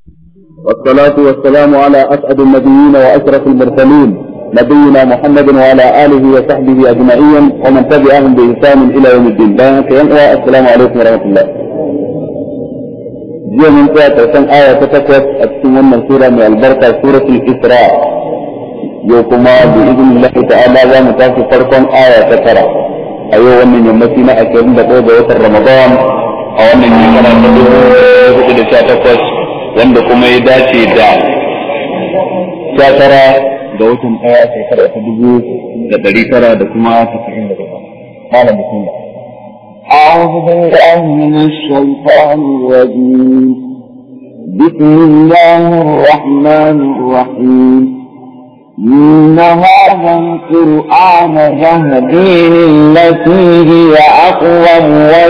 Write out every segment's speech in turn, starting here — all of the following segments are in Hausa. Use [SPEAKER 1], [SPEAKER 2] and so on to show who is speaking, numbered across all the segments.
[SPEAKER 1] والصلاة والسلام على أسعد النبيين وأشرف المرسلين نبينا محمد وعلى آله وصحبه أجمعين ومن تبعهم بإحسان إلى يوم الدين. السلام عليكم ورحمة الله. جاء من كان آية تتكوت أتسمى من سورة من البركة سورة الإسراء يوكما بإذن الله تعالى ومتاسي فرقا آية تترى أيوة من يمسينا أكيد بقوة وتر رمضان أو من يمسينا أكيد بقوة wanda kuma ya dace da 19 ga watan ɗaya shekara ta 1900 da kuma 90 malam bismillah.
[SPEAKER 2] أعوذ بالله من الشيطان الرجيم. بسم الله الرحمن الرحيم. إن هذا القرآن يهدي للتي هي أقوم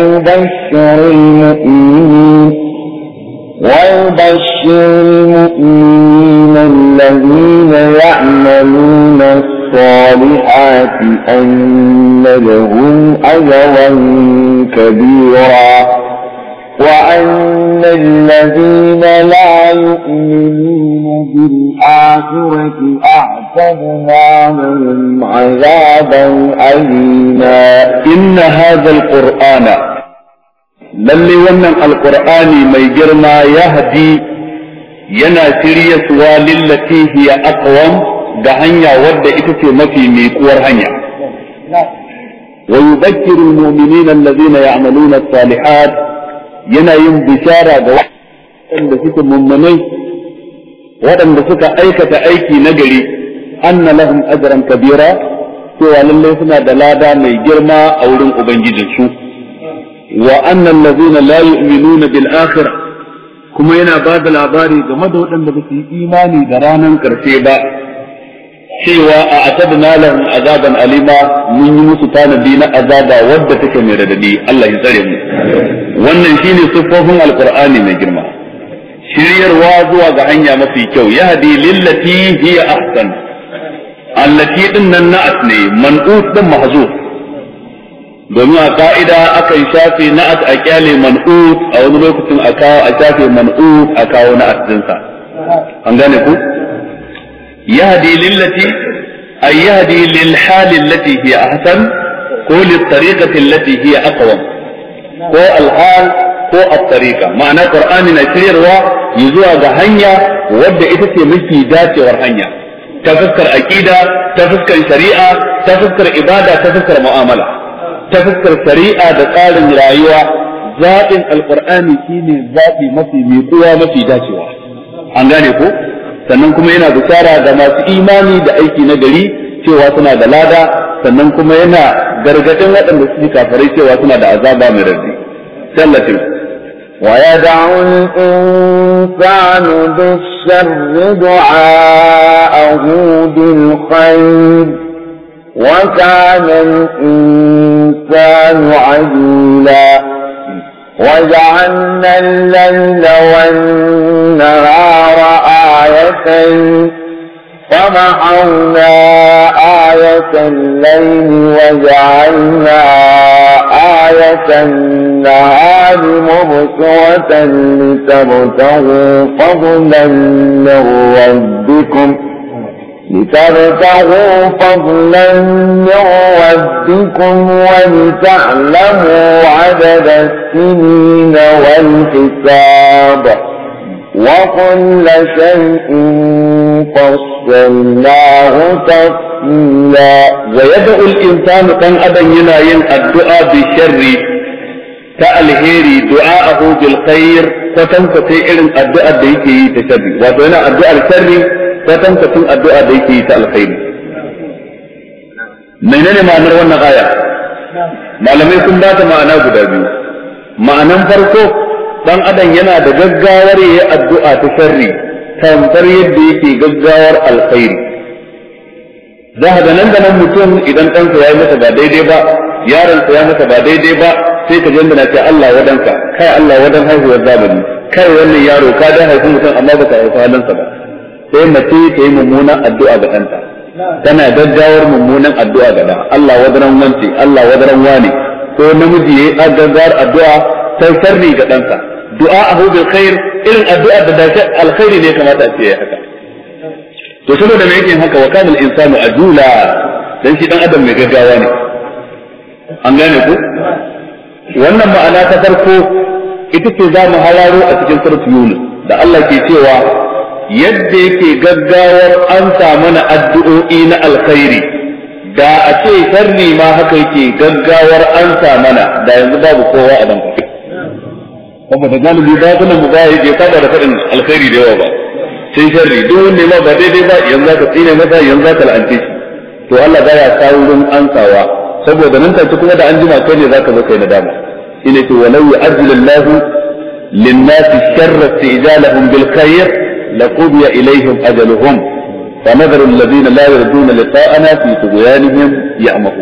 [SPEAKER 2] ويبشر المؤمنين الذين يعملون الصالحات أن لهم أجرا كبيرا وأن الذين لا يؤمنون بالآخرة أعتدنا لهم عذابا أليما.
[SPEAKER 1] إن هذا القرآن lalle wannan alqur'ani mai girma ya hadi yana shiryaswa lillati hiya aqwam ga hanya wadda ita ce mafi miƙuwar hanya wa yudhakkiru almu'minina alladhina ya'maluna as-salihat yana yin bishara ga waɗanda suke mummunai waɗanda suka aikata aiki nagari anna lahum ajran kabira cewa lalle suna da lada mai girma a wurin ubangijinsu wa annal ladina la yu'minuna bil akhirah kuma yana ba da labari game da waɗanda ba su yi imani da ranar ƙarshe ba cewa a atadna lahum azaban alima mun yi musu tanadi na azaba wadda take mai radadi. Allah ya tsare mu. Wannan shine siffofin alqur'ani mai girma, shiryarwa zuwa ga hanya mafi kyau, yahdi lillati hiya ahsan. Allati dinnan na'at ne, man'ut din mahzuf, domin a ka'ida akan shafe na'at a kyale man'ut, a wani lokacin a shafe man'ut a kawo na'at dinsa. An gane ku? Yahdi lillati ay yahdi lil hali allati hiya ahsan ko lit tariqati allati hiya aqwam ko al hal ko at tariqa. Ma'ana Qur'ani na shiryarwa zuwa ga hanya wadda ita ce mafi dacewar hanya, ta fuskar aqida, ta fuskar shari'a, ta fuskar ibada, ta fuskar mu'amala. Ta fuskar shari'a da tsarin rayuwa, zaɓin alƙur'ani shine zaɓi mafi miƙuwa mafi dacewa. An gane ko? Sannan kuma yana bishara ga masu imani da aiki na gari cewa suna da lada, sannan kuma yana gargaɗin waɗanda suke kafirai cewa suna da azaba mai raddi. Sallatin.
[SPEAKER 2] ويدع الإنسان بالشر دعاءه بالخير وكان الإنسان عجولا وجعلنا الليل والنهار آيتين فمحونا آية الليل وجعلنا آية النهار مبصرة لتبتغوا فضلا من ربكم ولتعلموا عدد السنين والحساب وكل شيء فصلناه تفصيلا.
[SPEAKER 1] ويدعو الإنسان كان أبا يناين الدعاء بالشر كالهيري دعاءه بالخير فتنفتي إلن الدعاء بيكي تشبه وتونا الدعاء الشر فتنفتي الدعاء بيكي تالخير. menene ma'anar wannan aya? Malamai sun ba ta ma'ana guda biyu. Ma'anan farko, dan adam yana da gaggawar yayin addu'a ta sharri tamfar yadda yake gaggawar alkhairi. Za ga nan da nan mutum idan ɗansa ya yi masa ba daidai ba, yaronsa ya masa ba daidai ba, sai ka janda na ce Allah wadanka, kai Allah wadan haihuwar zamani, kai wannan yaro ka da haifi mutum amma ba ka haifi halinsa ba. Sai mace ta yi mummunan addu'a ga ɗanta. Tana gaggawar mummunan addu'a ga ɗan. Allah wadaran wance, Allah wadaran wane, ko namiji ya yi gaggawar addu'a ta sharri ga ɗansa. du'a'ahu bil khair irin addu'a da dace alkhairi ne kamata a ce haka to saboda me yake haka wa kana al-insanu ajula dan shi dan adam mai gaggawa ne an gane ku wannan ma'ana ta farko ita ce za mu hararo a cikin suratul Yunus da Allah ke cewa yadda yake gaggawar an sa mana addu'o'i na alkhairi da a ce sharri ma haka yake gaggawar an sa mana da yanzu babu kowa a nan kuma da galibi ba kuma mu ba yake saba da fadin alkhairi da yawa ba sai sharri duk wanda ma ba daidai ba yanzu ka tsine masa yanzu ka la'ance shi to Allah baya saurin ansawa saboda nan take kuma da an jima kai ne zaka zo kai nadama shine ce walau yu'ajjilu Allahu lin-nasi sharra istijalahum bil khair laqudiya ilayhim ajaluhum فنذر الذين لا يرجون لقاءنا في طغيانهم يعمهون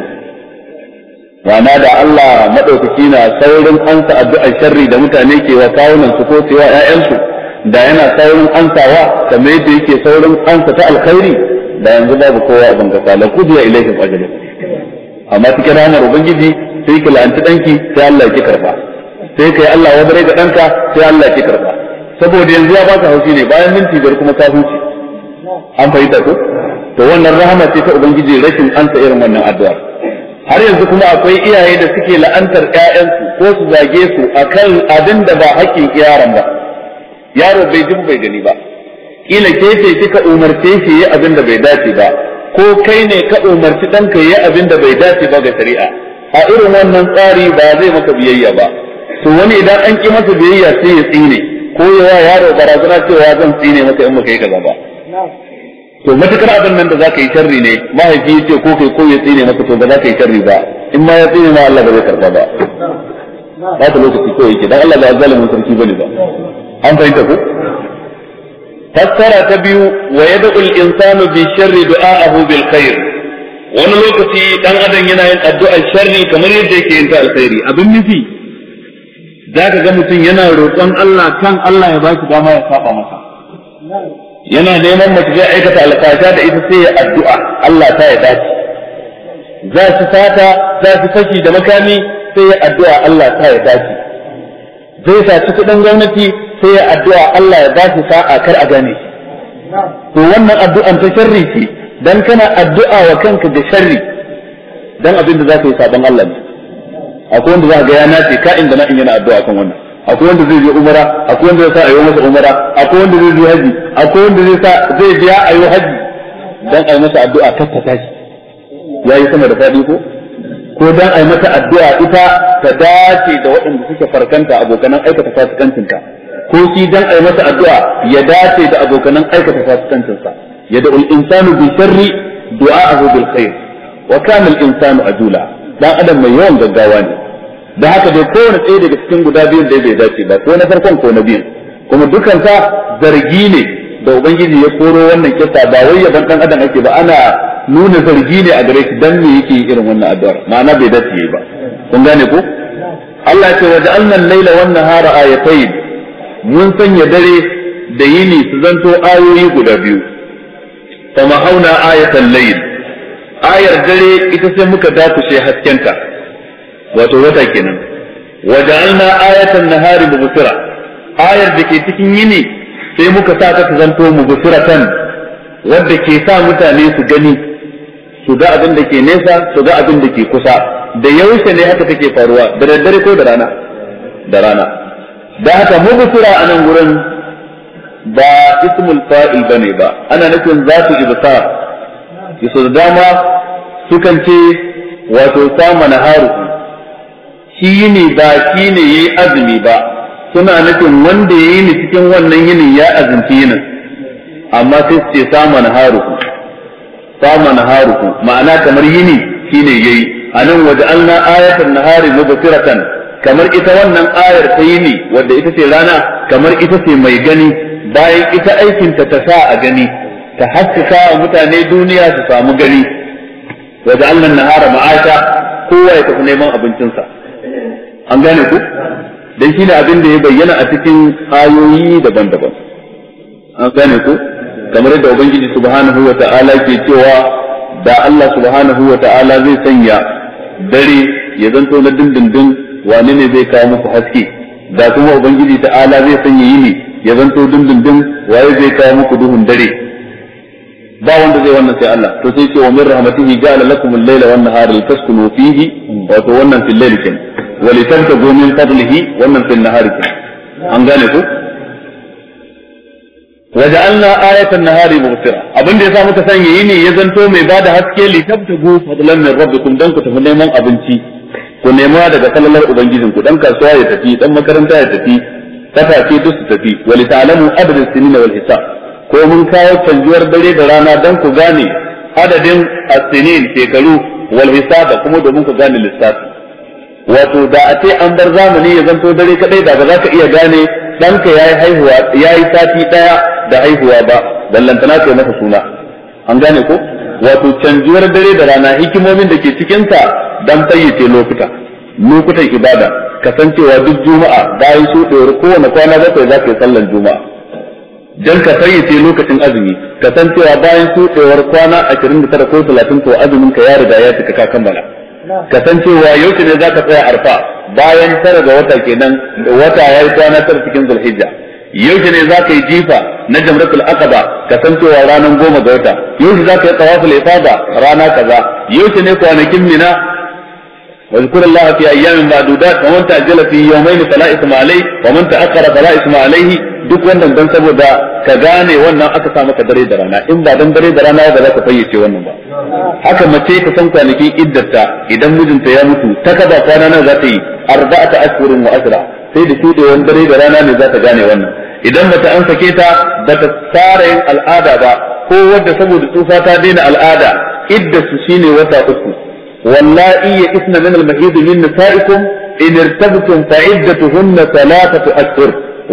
[SPEAKER 1] wana da Allah madaukaki na saurin ansa addu'ar sharri da mutane ke wa kawunan su ko cewa ƴaƴansu da yana saurin ansawa kamar yadda yake saurin ansa ta alkhairi da yanzu babu kowa a bangasa la kudiya ilaihim ajalu amma cikin ranar ubangiji sai ki la'anci danki sai Allah ya karba sai kai Allah wa bare ga danka sai Allah ya karba saboda yanzu ya baka haushi ne bayan minti biyar kuma ka huce an fahimta ko to wannan rahama ce ta ubangiji rashin ansa irin wannan addu'a har yanzu kuma akwai iyaye da suke la'antar ƴaƴansu ko su zage su akan abin da ba haƙƙin yaron ba yaro bai ji bai gani ba kila ke ce kika umarce shi yayi abin da bai dace ba ko kai ne ka umarci danka yayi abin da bai dace ba ga shari'a a irin wannan tsari ba zai maka biyayya ba to wani idan an ki masa biyayya sai ya tsine ko yawa yaro barazana cewa zan tsine maka in maka yi kaza ba to matukar abin nan da zaka yi sharri ne mahaifi yace ko kai ko ya tsine maka to ba za ka yi sharri ba in ma ya tsine ma Allah ba zai karba ba ba ta lokaci ko yake dan Allah ba zalimin sarki bane ba an fahimta ko fassara ta biyu wa yad'u al-insanu bi sharri du'a'ahu bil khair wani lokaci dan adam yana yin addu'ar sharri kamar yadda yake yin ta alkhairi abin nufi zaka ga mutum yana roƙon Allah kan Allah ya baki dama ya saba masa yana neman mace zai aikata alfasha da ita sai ya addu'a Allah ta ya dace za su fata za su fashi da makami sai ya addu'a Allah ta ya dace zai saci kudin gwamnati sai ya addu'a Allah ya ba shi sa'a kar a gane to wannan addu'an ta sharri ce dan kana addu'a wa kanka da sharri dan abin da za ka yi saban Allah ne akwai wanda za ka ga ya nace ka inda na in yana addu'a kan wannan akwai wanda zai je umara akwai wanda zai sa ayi masa umara akwai wanda zai je haji akwai wanda zai biya ayi haji dan ayi masa addu'a tattata shi yayi sama da fadi ko dan ayi masa addu'a ita ta dace da waɗanda suke farkanta abokanan aikata fasikancinta ko shi dan ayi masa addu'a ya dace da abokanan aikata fasikancinsa yad'u al-insanu bi sharri du'a'ahu bil khair wa kana al-insanu ajula dan adam mai yawan gaggawa ne da haka dai kowane ɗaya daga cikin guda biyun da bai dace ba ko na farkon ko na biyun kuma dukan sa zargi ne da ubangiji ya koro wannan kissa ba wai yaban dan adam ake ba ana nuna zargi ne a gare shi dan me yake irin wannan addu'ar ma'ana bai dace ba kun gane ko Allah ya ce wa ja'alna al-laila wan nahara ayatayn mun sanya dare da yini su zanto ayoyi guda biyu fa mahauna ayatal layl ayar dare ita sai muka dakushe haskenta wato wata kenan waja'alna ayatan nahari mubsira ayar da ke cikin yini sai muka sa ta zanto mubsiratan wanda ke sa mutane su gani su ga abin da ke nesa su ga abin da ke kusa da yaushe ne haka take faruwa da daddare ko da rana da haka mubsira anan gurin ba ismul fa'il bane ba ana nufin zatu ibsar yaso da dama sukan ce wato sama naharu shi ne ba shi ne yayi azumi ba suna nufin wanda yayi ni cikin wannan yinin ya azumci yinin amma sai su ce sama naharuku ma'ana kamar yini shine yayi anan waja'alna ayatan nahari mubsiratan kamar ita wannan ayar ta yini wanda ita ce rana kamar ita ce mai gani bayan ita aikin ta sa a gani ta haskaka wa mutane duniya su samu gani waja'alna nahara ma'asha kowa ya tafi neman abincinsa an gane ku dan shine abin da ya bayyana a cikin ayoyi daban-daban an gane ku kamar yadda ubangiji subhanahu wata'ala ke cewa da Allah subhanahu wata'ala zai sanya dare ya zanto na dindindin wane ne zai kawo muku haske da kuma ubangiji ta'ala zai sanya yini ya zanto dindindin waye zai kawo muku duhun dare ba wanda zai wannan sai Allah to sai ce wa min rahmatihi ja'ala lakum al-layla wan nahara litaskunu fihi wa to wannan fil layli kin wa litabtagu min fadlihi wannan fil nahari kin an gane ku waja'alna ayatan nahari mubsira abinda yasa muka sanya yini ya zanto mai bada haske litabtagu fadlan min rabbikum dan ku tafi neman abinci ku nema daga sallalar ubangijin ku dan kasuwa ya tafi dan makaranta ya tafi tafafi duk su tafi wa li ta'lamu adad as-sinin wal hisab ko mun kawo canjuwar dare da rana dan ku gane adadin as-sinin shekaru wal hisab kuma domin ku gane lissafi wato da a ce an bar zamani ya zanto dare kadai da ba za ka iya gane danka yayi haihuwa yayi sati daya da haihuwa ba ballantana kai masa suna an gane ko wato canjuwar dare da rana hikimomin da ke cikin ta dan fayyace lokutan ibada kasancewa duk juma'a bayan shuɗewar kowane kwana bakwai za ka yi sallar juma'a dan ka fayyace lokacin azumi kasancewa bayan shuɗewar kwana 29 ko 30 to azumin ka ya riga ya cika ka kammala kasancewa yau ne za ka tsaya arfa bayan 9 ga wata kenan wata yayi kwana 9 cikin zulhijja yau ne za ka yi jifa na jamratul aqaba kasancewa ranar 10 ga wata yau za ka yi tawaful ifada rana kaza yau ne kwanakin mina واذكر الله في ايام معدودات ومن تعجل في يومين فلا اثم عليه ومن تاخر فلا اثم عليه duk wannan dan saboda ka gane wannan aka sa maka dare da rana in ba dan dare da rana ba za ka fayyace wannan ba haka mace ka san kwanakin iddarta idan mijinta ya mutu ta kaza kwana nan za ta yi 4 ashhurin wa ashra sai da shudewan dare da rana ne za ta gane wannan idan bata an sake ta bata tsara yin al'ada ba ko wanda saboda tsufa ta daina al'ada iddarsu shine wata 3 واللائي يئسن من المحيض من نسائكم إن ارتبتم فعدتهن 3 أشهر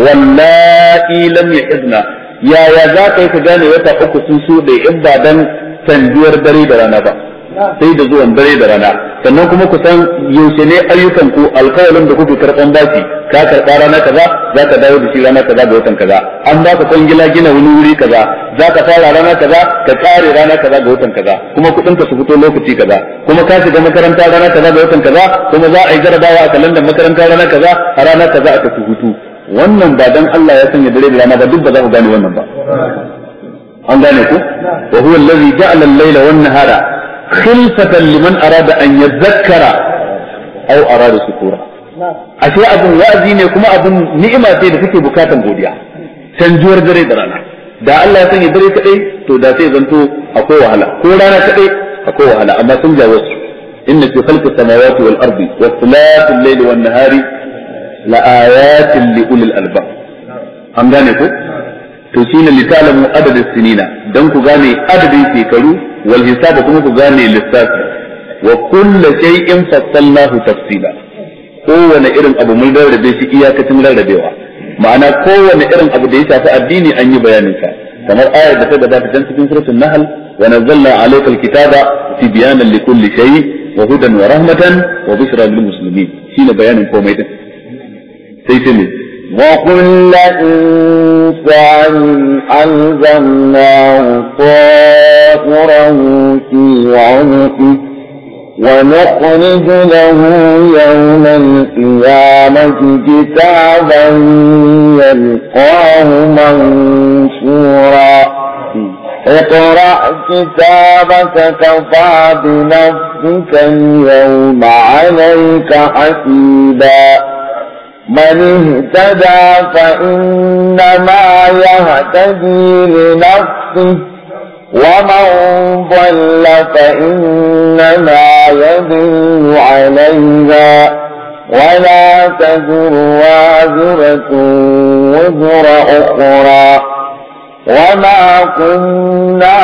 [SPEAKER 1] واللائي لم يحضن يا ذاك يتجاني وتا uku sun shuɗe in ba dan canjuwar dare da rana ba sai da zuwan dare da rana sannan kuma ku san yaushe ne ayyukan ku alƙawarin da kuke karɓan baki ka karɓa rana kaza za ka dawo da shi rana kaza ga watan kaza an ba ka kwangila gina wani wuri kaza za ka fara rana kaza ka kare rana kaza ga watan kaza kuma kuɗin ka su fito lokaci kaza kuma ka shiga makaranta rana kaza ga watan kaza kuma za a yi jarabawa a kalandar makaranta rana kaza a rana kaza aka fi hutu wannan ba dan Allah ya sanya dare da rana ba duk ba za ku gane wannan ba an gane ku wa huwa allazi ja'ala al-layla wan-nahara khilfatan liman arada an yadhakkara aw arada shukura ashe abun wa'azi ne kuma abun ni'ima ce da take bukatan godiya canjuwar dare da rana da Allah ya sanya dare kadai to da sai zanto akwai wahala ko rana kadai akwai wahala amma sun jawo su inna fi khalqis samawati wal ardi wa ikhtilafil layli wan nahari la ayatin li ulil albab an gane ko to shine litalamu adad as-sinina dan ku gane adadin shekaru wal hisab kuma ku gane lissafi wa kullu shay'in fassalnahu tafsila kowane irin abu mun rarrabe shi iyakacin rarrabewa ma'ana kowane irin abu da ya shafi addini an yi bayanin sa kamar ayar da ta gabata dan cikin suratul nahl wa nazzalna alayka al-kitaba tibyanan likulli shay wa hudan wa rahmatan wa bushra lil muslimin shine bayanin komai din sai sai
[SPEAKER 2] وكل إنسان ألزمناه طائره في عنقه ونخرج له يوم القيامة كتابا يلقاه منشورا اقرأ كتابك كفى بنفسك اليوم عليك حسيبا من اهتدى فإنما يهتدي لنفسه ومن ضل فإنما يضل عليها ولا تزر وازرة وزر أخرى وما كنا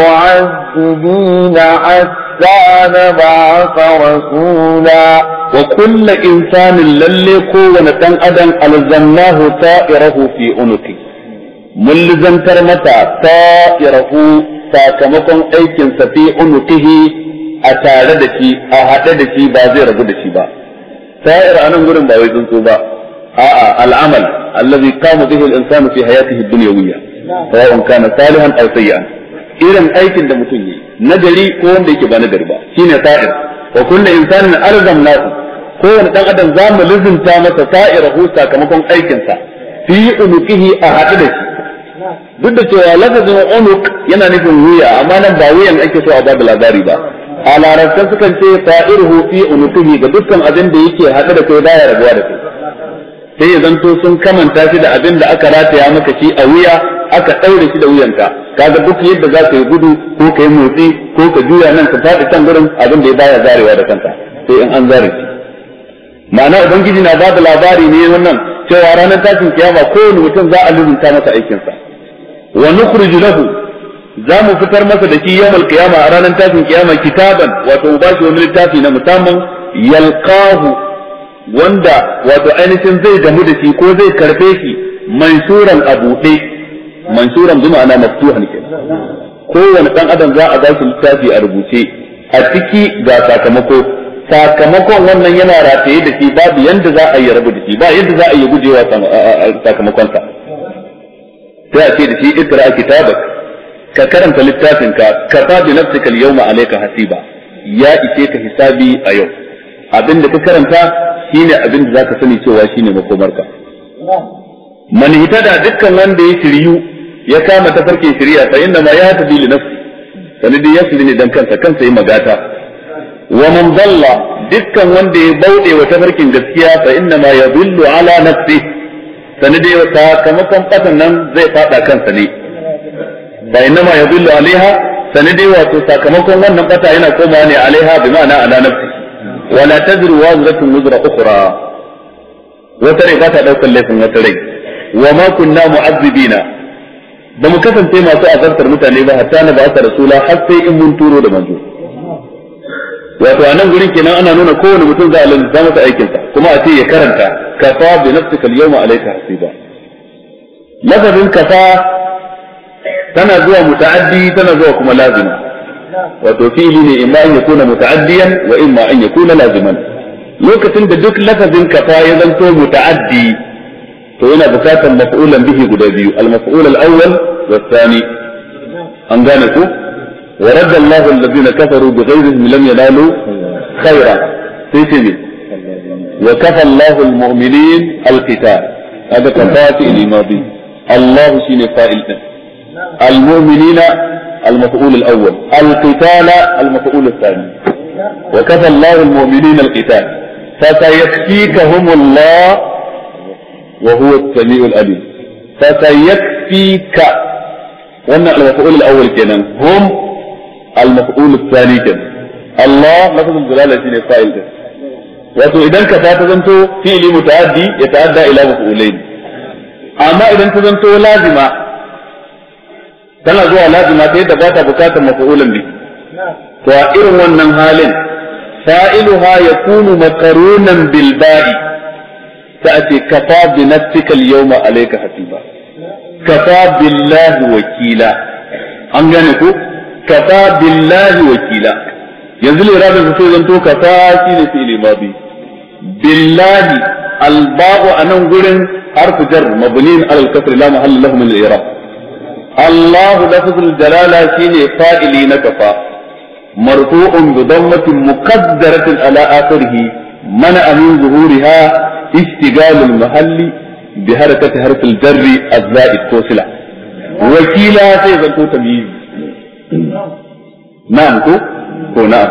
[SPEAKER 2] معذبين حتى نبعث رسولا
[SPEAKER 1] وكل إنسان لليكو ونتن أدن ألزمناه طائره في عنقه ملزم ترمتا طائره sakamakon aikinsa fi unuqihi a tare da shi a haɗe da shi ba zai rabu da shi ba sa'ir anan gurin ba wai tsuntsu ba a'a al'amal allazi qama bihi al-insanu fi hayatihi ad-dunyawiyya sawa'un kana salihan aw sayyi'an irin aikin da mutum yi nagari ko wanda yake ba nagari ba shine sa'ir wa kullu insanin alzamnahu kowane dan adam za mu lizinta masa sa'irahu sakamakon aikinsa fi unuqihi a haɗu da shi duk da cewa lafazin unuq yana nufin wuya amma nan ba wuyan ake so a ba da labari ba a larabtan sukan ce sa'iruhu fi unuqihi ga dukkan abin da yake haɗu da kai baya rabuwa da kai sai ya zanto sun kamanta shi da abin da aka rataya maka shi a wuya aka ɗaure shi da wuyanka kaga duk yadda za ka yi gudu ko ka yi motsi ko ka juya nan ka faɗi can gurin abin da ya baya zarewa da kanka sai in an zare shi ma'ana ubangiji na ba da labari ne wannan cewa ranar tashin kiyama kowane mutum za a lubunta masa aikinsa wa nukhriju lahu za mu fitar masa da shi yawmal qiyama a ranar tashin kiyama kitaban wato mu bashi wani littafi na musamman yalqahu wanda wato ainihin zai gamu da shi ko zai karbe shi mansuran abuɗe mansuran bi ma'ana maftuhan kenan kowane dan adam za a ba shi littafi a rubuce a ciki ga sakamakon wannan yana rataye da shi babu yanda za a yi rabu da shi ba yanda za a yi gujewa sakamakon sa sai a ce da shi ikra kitabak ka karanta littafinka kafa bi nafsika al-yawma alayka hasiba ya ishe ka hisabi a yau abinda ka karanta shine abinda zaka sani cewa shine makomarka man hitada dukkan wanda ya shiriyu ya kama tafarkin shiriya fa inna ma yahtadi li nafsi sanadi ya shiri ne dan kansa yi magata wa man dalla dukkan wanda ya bauɗe wa tafarkin gaskiya fa inna ma yadullu ala nafsi sanadi wa sakamakon fatan nan zai fada kansa ne fa inna ma yadullu alaiha sanadi wato sakamakon wannan fata yana komawa ne alaiha bi ma'ana ala nafsi wala tadru wazratun wizra ukhra wata rai ba ta daukar laifin wata rai wa ma kunna mu'azzibina ba mu kasance masu azartar mutane ba hatta na ba ta rasula har sai in mun turo da manzo wato anan gurin kenan ana nuna kowane mutum za a lantsa masa aikin sa kuma a ce ya karanta kafa bi nafsika al-yawma alayka hasiba lafazin kafa tana zuwa muta'addi tana zuwa kuma lazima wato fi'ili ne imma an yakuna muta'addiyan wa imma an yakuna laziman lokacin da duk lafazin kafa ya zanto muta'addi to yana bukatar maf'ulan bihi guda biyu al-maf'ul al-awwal wa thani an gane ku wa radda Allahu alladhina kafaru bighayrihim lam yanalu khayra sai wa kafa Allahu al-mu'minin al-qital hada kafati al-madi Allah shine fa'il din al-mu'minina al-maf'ul al-awwal al-qital al-maf'ul al-thani wa kafa Allahu al-mu'minina al-qital فسيكفيكهم الله وهو السميع العليم فسيكفيك وانا المفعول الاول كنا هم المفعول الثاني كنا الله لفظ الجلاله شيء فاعل ده wato idan ka ta zanto fi'li mutaaddi ya ta'adda ila maf'ulain amma idan ta zanto lazima tana zuwa lazima ta yadda ba ta bukatar maf'ulan ne to a irin wannan halin fa'iluha yakunu maqrunan bil ba'i تأتي كفى بنفسك اليوم عليك حسيبا كفى بالله وكيلا أنجانكو كفى بالله وكيلا ينزل إرادة الفتوى زنتو كفى سين في الماضي بالله الباء أنا نقول حرف جر مبنين على الكسر لا محل له من الإعراب الله لفظ الجلالة سين فائلين كفى مرفوع بضمة مقدرة على آخره منع من ظهورها اشتغال المحل بحركة حرف الجر الزائد توصلة وكيلا سيغلتو تمييز نعم كو نعم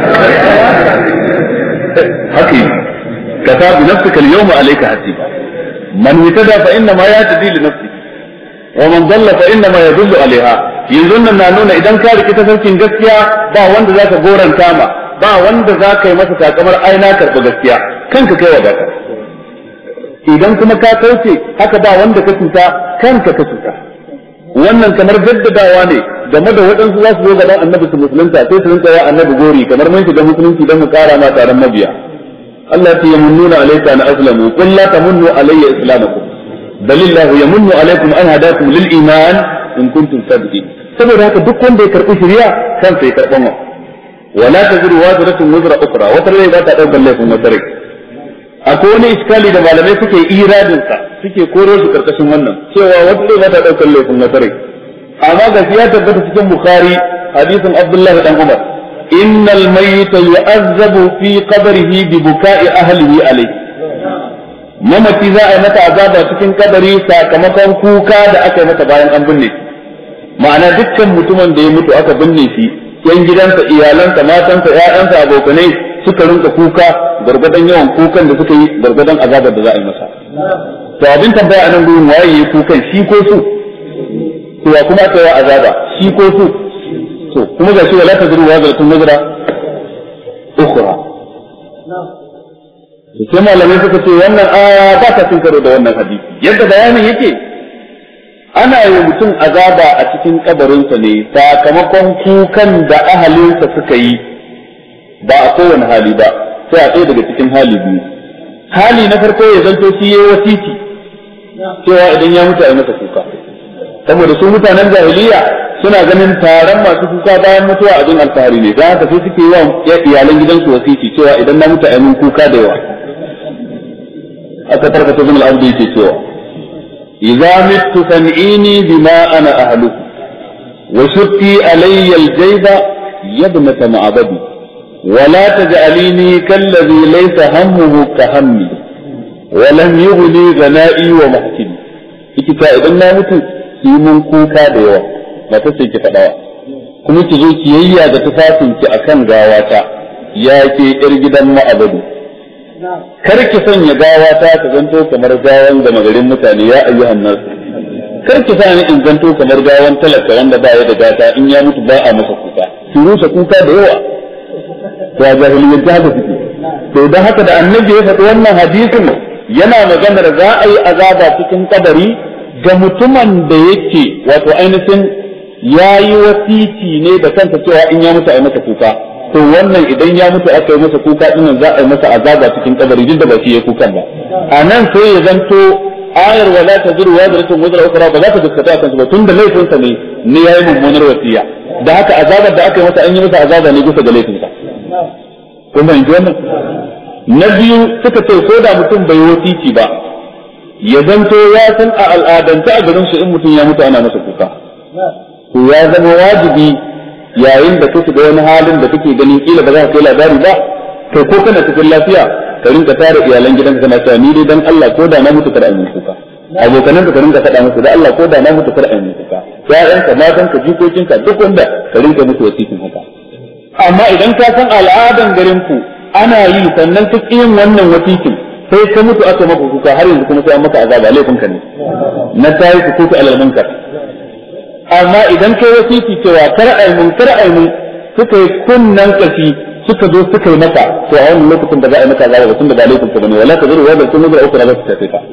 [SPEAKER 1] حقيقي كفى بنفسك اليوم عليك حسيبا من اهتدى فإنما يهتدي لنفسه ومن ضل فإنما يدل عليها يظن أن إذا كان كتفركين gaskiya ba wanda zaka goranta ma ba wanda zaka yi masa takamar aina karba gaskiya kanka kai wadata idan kuma ka kauce haka ba wanda ka cuta kanka ka cuta wannan kamar jaddadawa ne game da waɗansu za su zo gaban annabi su musulunta sai su rinka ya annabi gori kamar mun shiga musulunci don mu kara ma taron mabiya Allah ya yamununa alayka an aslamu qul la tamunnu alayya islamakum balillahu yamunnu alaykum an hadakum lil iman in kuntum sadiqin saboda haka duk wanda ya karbi shari'a kansa ya karban wa wala taziru wazratun wazra ukhra wata rai ba ta daukar laifin wata rai akwai wani iskali da malamai suke iradin sa suke koro su karkashin wannan cewa wata rai ba ta daukar laifin wata rai amma ga ya tabbata cikin bukhari hadisin abdullahi dan umar innal mayyita yu'azzabu fi qabrihi bi buka'i ahlihi alayhi mamaci za a yi mata azaba cikin kabari sakamakon kuka da aka yi mata bayan an binne shi ma'ana dukkan mutumin da ya mutu aka binne shi yan gidansa iyalansa matansa ƴaƴansa abokanai suka rinka kuka gargadan yawan kukan da suka yi gargadan azabar da za a yi masa to abin tambaya anan gurin waye yi kukan shi ko su to ya kuma aka yi azaba shi ko su to kuma ga shi wala tazuru wa zalatun nazara ukhra to sai malamai suka ce wannan aya ba ta cin karo da wannan hadisi yadda bayanin yake ana yi mutum azaba a cikin kabarinsa ne sakamakon kukan da ahalinsa suka yi ba a kowane hali ba sai a ɗaya daga cikin hali biyu hali na farko ya zanto shi yayi wasiti cewa idan ya mutu a yi masa kuka saboda su mutanen jahiliya suna ganin taron masu kuka bayan mutuwa abin alfahari ne za haka sai suke yi wa iyalan gidansu wasiti cewa idan na mutu a yi min kuka da yawa aka tarkata bin al'abdi yake cewa idza mittu fan'ini bima ana ahluhu wa shutti alayya al-jayba yabnata ma'abadi wa la taj'alini kalladhi laysa hammuhu ka hammi wa lam yughni ghana'i wa mahkini ikita idan na mutu ki mun kuka da yawa ba ta ce ki fadawa kuma ki zo ki yayya da tufafin ki akan gawata ya ke yar gidan ma'abadi kar ki sanya gawata ta zanto kamar gawan da magarin mutane ya ayyuhan nas kar ki sa ni in zanto kamar gawan talaka wanda ba ya da gata in ya mutu ba a masa kuka ki rusa kuka da yawa to jahiliyyar ta haka suke to dan haka da annabi ya faɗi wannan hadisin yana maganar za a yi azaba cikin kabari ga mutumin da yake wato ainihin yayi wasiti ne da kanta cewa in ya mutu a yi masa kuka to wannan idan ya mutu aka yi masa kuka dinnan za a yi masa azaba cikin kabari duk da ba shi ya kukan ba anan sai ya zanto ayar wala taziru wazratun wazra ukhra ba za ta dukkata kan ba tunda laifin sa ne yayi mummunar wasiya da haka azabar da aka yi masa an yi masa azaba ne bisa ga laifin sa kuma in ji wannan na biyu suka ce ko da mutum bai wasici ba ya zanto ya san a al'adance a garin su in mutum ya mutu ana masa kuka to ya zama wajibi yayin da kake da wani halin da kake ganin kila ba za ka kai labari ba kai ko kana cikin lafiya ka rinka tare iyalan gidanka kana cewa ni dai dan Allah ko da na mutu kar an yi kuka abokanan ka rinka faɗa musu da Allah ko da na mutu kar an yi kuka ƴaƴanka matanka jikokinka duk wanda ka rinka musu wasikin haka amma idan ka san al'adan garin ku ana yi sannan ka yin wannan wasikin sai ka mutu aka maka kuka har yanzu kuma sai an maka azaba laifin ka ne na tayi ku kuka alal munkar amma idan kai wasiki cewa kar ai mun suka yi kunnan kafi suka zo suka yi maka to a wannan lokacin da za a yi maka azaba tun da ba laifin ka bane wala ka zuru wanda sun zura uku da za su tafi ka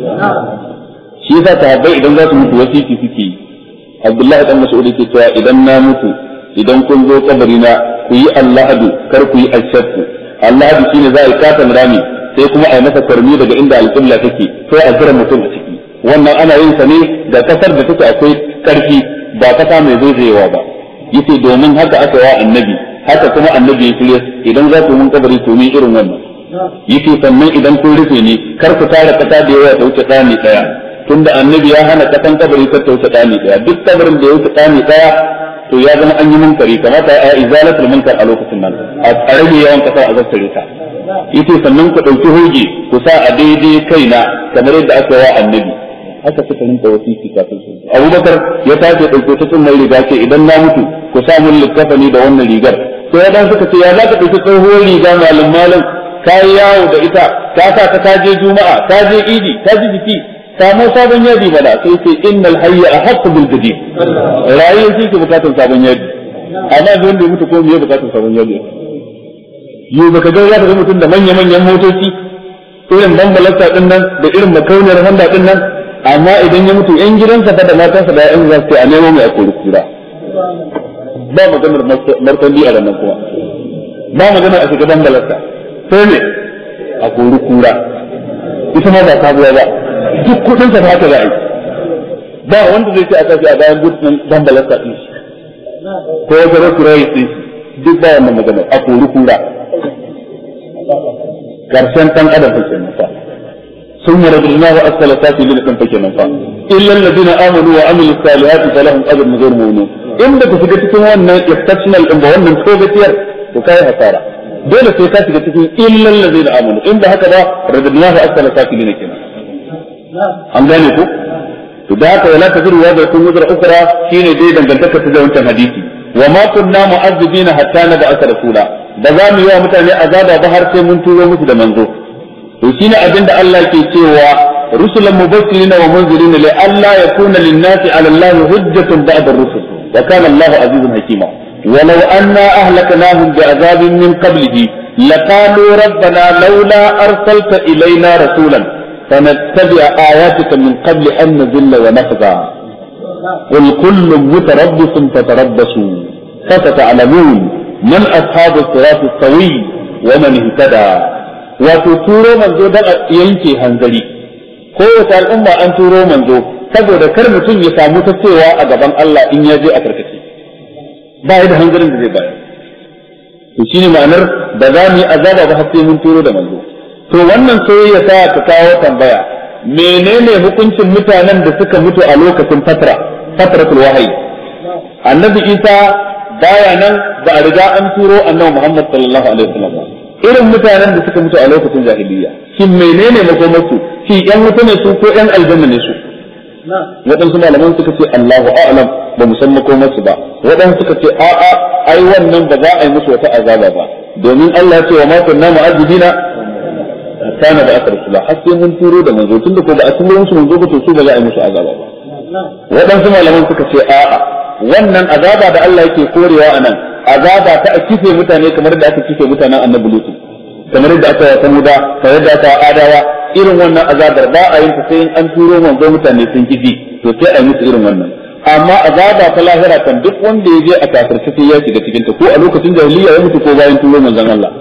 [SPEAKER 1] shi yasa sahabbai idan za su mutu wasiki suke yi Abdullahi dan Mas'ud yake cewa idan na mutu idan kun zo kabari na ku yi Allahadu kar ku yi ashatu Allahadu shine za a yi katan rami sai kuma a yi masa karmi daga inda alƙibla take sai a zura mutum a ciki wannan ana yin sa ne da kasar da take akwai karfi ba kasa mai zaizayewa ba yace domin haka aka wa annabi haka kuma annabi ya kire idan za ku mun kabari to ni irin wannan yace sannan idan kun rufe ni kar ku tara kasa da yawa ta wuce tsani daya tunda annabi ya hana kasan kabari ta wuce tsani daya duk kabarin da ya wuce tsani daya to ya zama an yi munkari kamata a izalatul munkar a lokacin nan a rage yawan kasa a zattare ta yace sannan ku dauki hoge ku sa a daidai kaina kamar yadda aka wa annabi haka suka rinka wasiki kafin su Abubakar ya tace dauke ta tun mai riga ce idan na mutu ku sa mun likafani da wannan rigar to ya dan suka ce ya za ka dauki tsohuwar riga malam kai yawo da ita ka sa ta kaje juma'a ka je idi ka ji biki samu sabon yadi bala sai ce innal hayya ahqqu bil jadid rayuwar shi ke bukatun sabon yadi amma don da mutu ko me bukatun sabon yadi yau baka ga ya ga mutum da manyan motoci irin bambalasta din nan da irin makauniyar handa din nan amma idan ya mutu yan gidansa da matansa da yan zasu a nemo mai akuri kura ba maganar martandi a ranar kuma ba magana a shiga bambalasta sai ne akuri kura ita ma ba sabuwa ba duk kudin sa haka za a yi ba wanda zai ce a kashi a bayan gudun bambalasta din shi ko ya zara kurai din duk ba wannan magana akuri kura karshen dan adam take nan fa ثم رددناه أسفل سافلين كم فكنا فا إلا الذين آمنوا وعملوا الصالحات فلهم أجر غير ممنون إن بك في جتكم أن exceptional إن بهم من كوبتير to kai hasara dole sai ka shiga cikin illal ladina amanu inda haka ba radadnahu asfala safilin kenan an gane ku to da haka wala taziru wa da kun wuzra ukra shine dai dangantaka ta da wancan hadisi wa ma kunna mu'azzibina hatta nab'atha rasula da za mu yi wa mutane azaba ba har sai mun turo musu da manzo to shine abinda Allah ke cewa rusulan mubashirina wa munzirina li alla yakuna lin-nasi 'ala Allah hujjatun ba'da ar-rusul wa kana Allah azizun hakima ولو أنا أهلكناهم بعذاب من قبله لقالوا ربنا لولا أرسلت إلينا رسولا فنتبع آياتك من قبل أن نذل ونخزى قل كل متربص فتربصوا فستعلمون من أصحاب الصراط السوي ومن اهتدى وتتورو منذ دقا ينكي هنزلي قوة الأمة أن تورو منذ saboda kar mutum ya samu ta cewa a gaban Allah in ya je a karkace ba ya da hanzarin da zai bayar to shine ma'anar da za mu yi azaba ba har sai mun turo da manzo to wannan sai ya sa ka kawo tambaya menene hukuncin mutanen da suka mutu a lokacin fatratul wahyi annabi Isa baya nan ba a riga an turo annabi Muhammad sallallahu alaihi wasallam irin mutanen da suka mutu a lokacin jahiliya shin menene makomarsu shi yan wuta ne su ko yan aljanna ne su waɗansu malaman suka ce Allahu a'lam ba mu san makomarsu ba waɗansu suka ce a'a ai wannan ba za a yi musu wata azaba ba domin Allah ya ce wa ma kunna mu'azzibina kana da akar sula har sai mun turo da manzo tunda ko ba a turo musu manzo ba to su ba za a yi musu azaba ba waɗansu malaman suka ce a'a wannan azaba da Allah yake korewa anan azaba ta kife mutane kamar da aka kife mutanen annabi Lutu kamar da aka samuda kamar da aka adawa irin wannan azabar ba a yin ta sai an turo manzo mutane sun kiji to sai a yi musu irin wannan amma azaba ta lahira kan duk wanda ya je a kafirce sai ya shiga cikin ta ko a lokacin jahiliya ya mutu ko bayan turo manzon Allah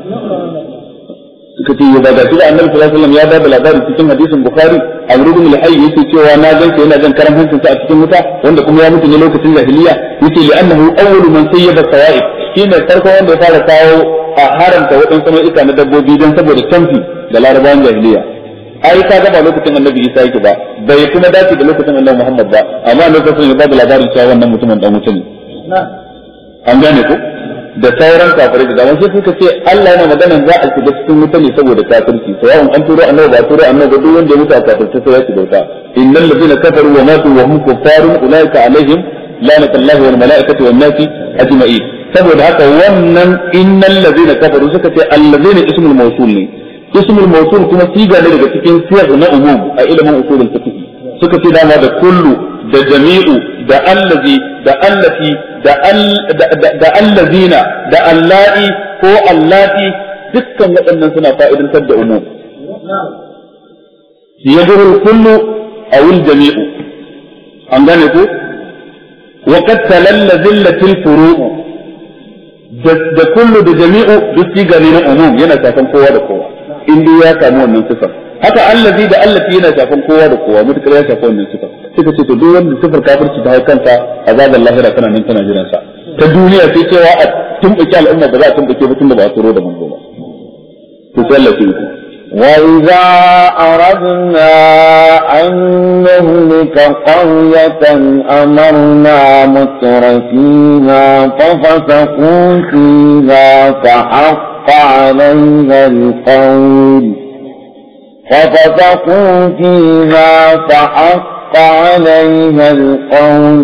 [SPEAKER 1] suka ce ya daga da annabi sallallahu alaihi wasallam ya bada labari cikin hadisin bukhari Amr ibn al-Hayy yake cewa na ganka yana jan karan hancin sa a cikin wuta wanda kuma ya mutu ne lokacin jahiliya yace li annahu awwalu man sayyaba sawa'ib shine farko wanda ya fara kawo a haramta wadansu nau'ika na dabbobi don saboda tamfi da larabawan jahiliya ai ka ga ba lokacin annabi Isa yake ba bai kuma dace da lokacin annabi Muhammad ba amma lokacin ya bada labarin cewa wannan mutumin dan mutum ne an gane ko da sauran kafirai da dama sai suka ce Allah yana magana za a shiga cikin wuta ne saboda kafirci to yawan an turo annabi ba turo annabi duk wanda ya mutu a kafirci sai ya shiga wuta innal ladina kafaru wa matu wa hum kuffarun ulaika alaihim lanatullahi wal malaikati wan nasi ajma'in saboda haka wannan innal ladina kafaru suka ce allazina ismul mawsul ne ismul mawsul kuma siga ne daga cikin siyar na umum a ilimin usulul fiqh suka ce dama da kullu da jami'u da allazi da allati da allazina da allai ko allati dukkan waɗannan suna fa'idantar da umum yaduru kullu aw al jami'u an gane ko wa qad talalla zillatil furu' da kullu da jami'u duk siga ne na umum yana shafan kowa da kowa in dai ya samu wannan sifar haka allazi da allati yana shafan kowa da kowa mutakar ya shafa wannan sifar suka ce to duk wanda sifar kafirci ta haukanta azaban lahira kana nan tana jiran sa ta duniya sai cewa a tumbuke al'umma ba za a tumbuke ba tunda ba a turo da manzo ba to sai Allah ya
[SPEAKER 2] وإذا أردنا أن نهلك قرية أمرنا مترفيها ففسقوا فيها فحق عليها القول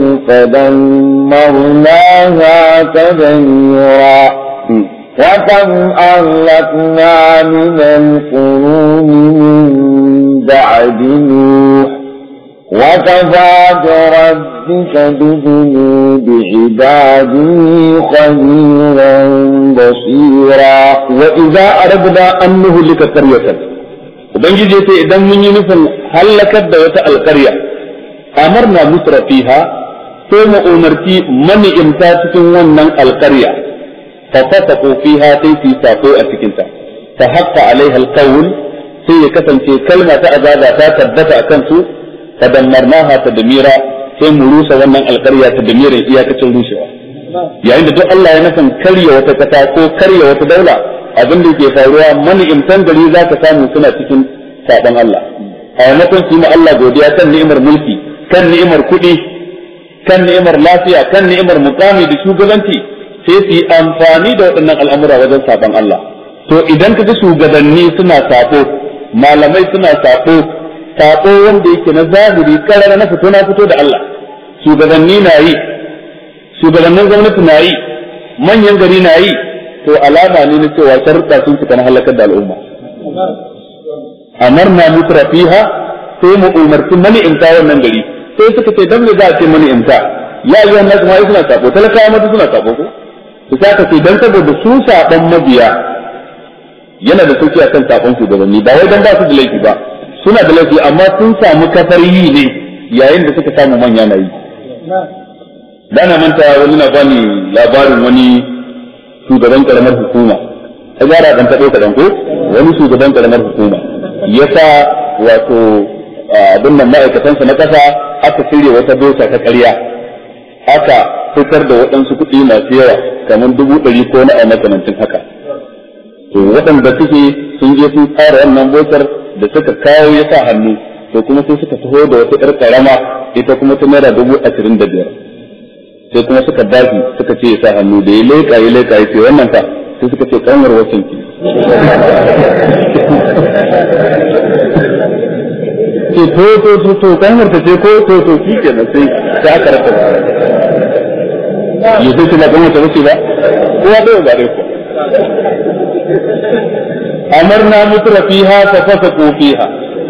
[SPEAKER 2] فدمرناها تدميرا وكم أهلكنا من القرون من بعد نوح وكفى بربك بذنوب عباده خبيرا بصيرا وإذا أردنا أن نهلك قرية ubangiji sai idan mun yi nufin halakar da wata alƙarya amarna musra fiha sai mu umarci mani'imta cikin wannan alƙarya fa fasaqu fiha sai su sako a cikin ta fa haqqa alaiha alqawl sai ya kasance kalma ta azaba ta tabbata akan su fa dammarnaha tadmira sai mu rusa wannan alƙarya ta damirin iyakacin rushewa yayin da duk Allah ya nufin karya wata kasa ko karya wata daula abin da ke faruwa mani'imtan gari za ka samu suna cikin saban Allah a yamakon su yi Allah godiya kan ni'imar mulki kan ni'imar kuɗi kan ni'imar lafiya kan ni'imar mukami da shugabanci
[SPEAKER 1] sai su yi amfani da waɗannan al'amura wajen saban Allah. To idan ka ga shugabanni suna sabo, malamai suna sabo wanda yake na zahiri karara na fito da Allah, shugabanni na yi, shugabannin gwamnati na yi, manyan gari na yi, to alama ne na cewa sharuɗa sun cika na halakar da al'umma. Amarna mutra fiha, sai mu umarci mani'imta wannan gari, sai suka ce dan me za a ce mani'imta, ya yi wannan kuma suna sabo, talakawa mata suna sabo ko su saka ce dan saboda su saban mabiya yana da sauki akan saban shugabanni, ba wai dan ba su da laifi ba, suna da laifi amma sun samu kafar yi ne yayin da suka samu manya na yi. Dana manta wani na bani labarin wani shugaban karamar hukuma, a gara dan taɓo kaɗan ko wani shugaban karamar hukuma ya sa wato abin nan ma'aikatansa na ƙasa aka shirya wata dosa ta ƙarya, aka fitar da waɗansu kuɗi masu yawa kamar 100,000 ko na a makamancin haka. To waɗanda suke sun je sun tsara wannan bosar da suka kawo ya sa hannu, to kuma sai suka taho da wata ƴar ƙarama ita kuma ta naira 25,000, sai kuma suka dafi suka ce ya sa hannu, da ya leƙa ya ce wannan fa, sai suka ce kanwar wasan ki ce to kanwar ta ce ko to ki kenan sai aka rasa ya zai ce ba kanwar ta wuce ba kowa bai ba dai ko amarna mutra fiha fa fasaqu fiha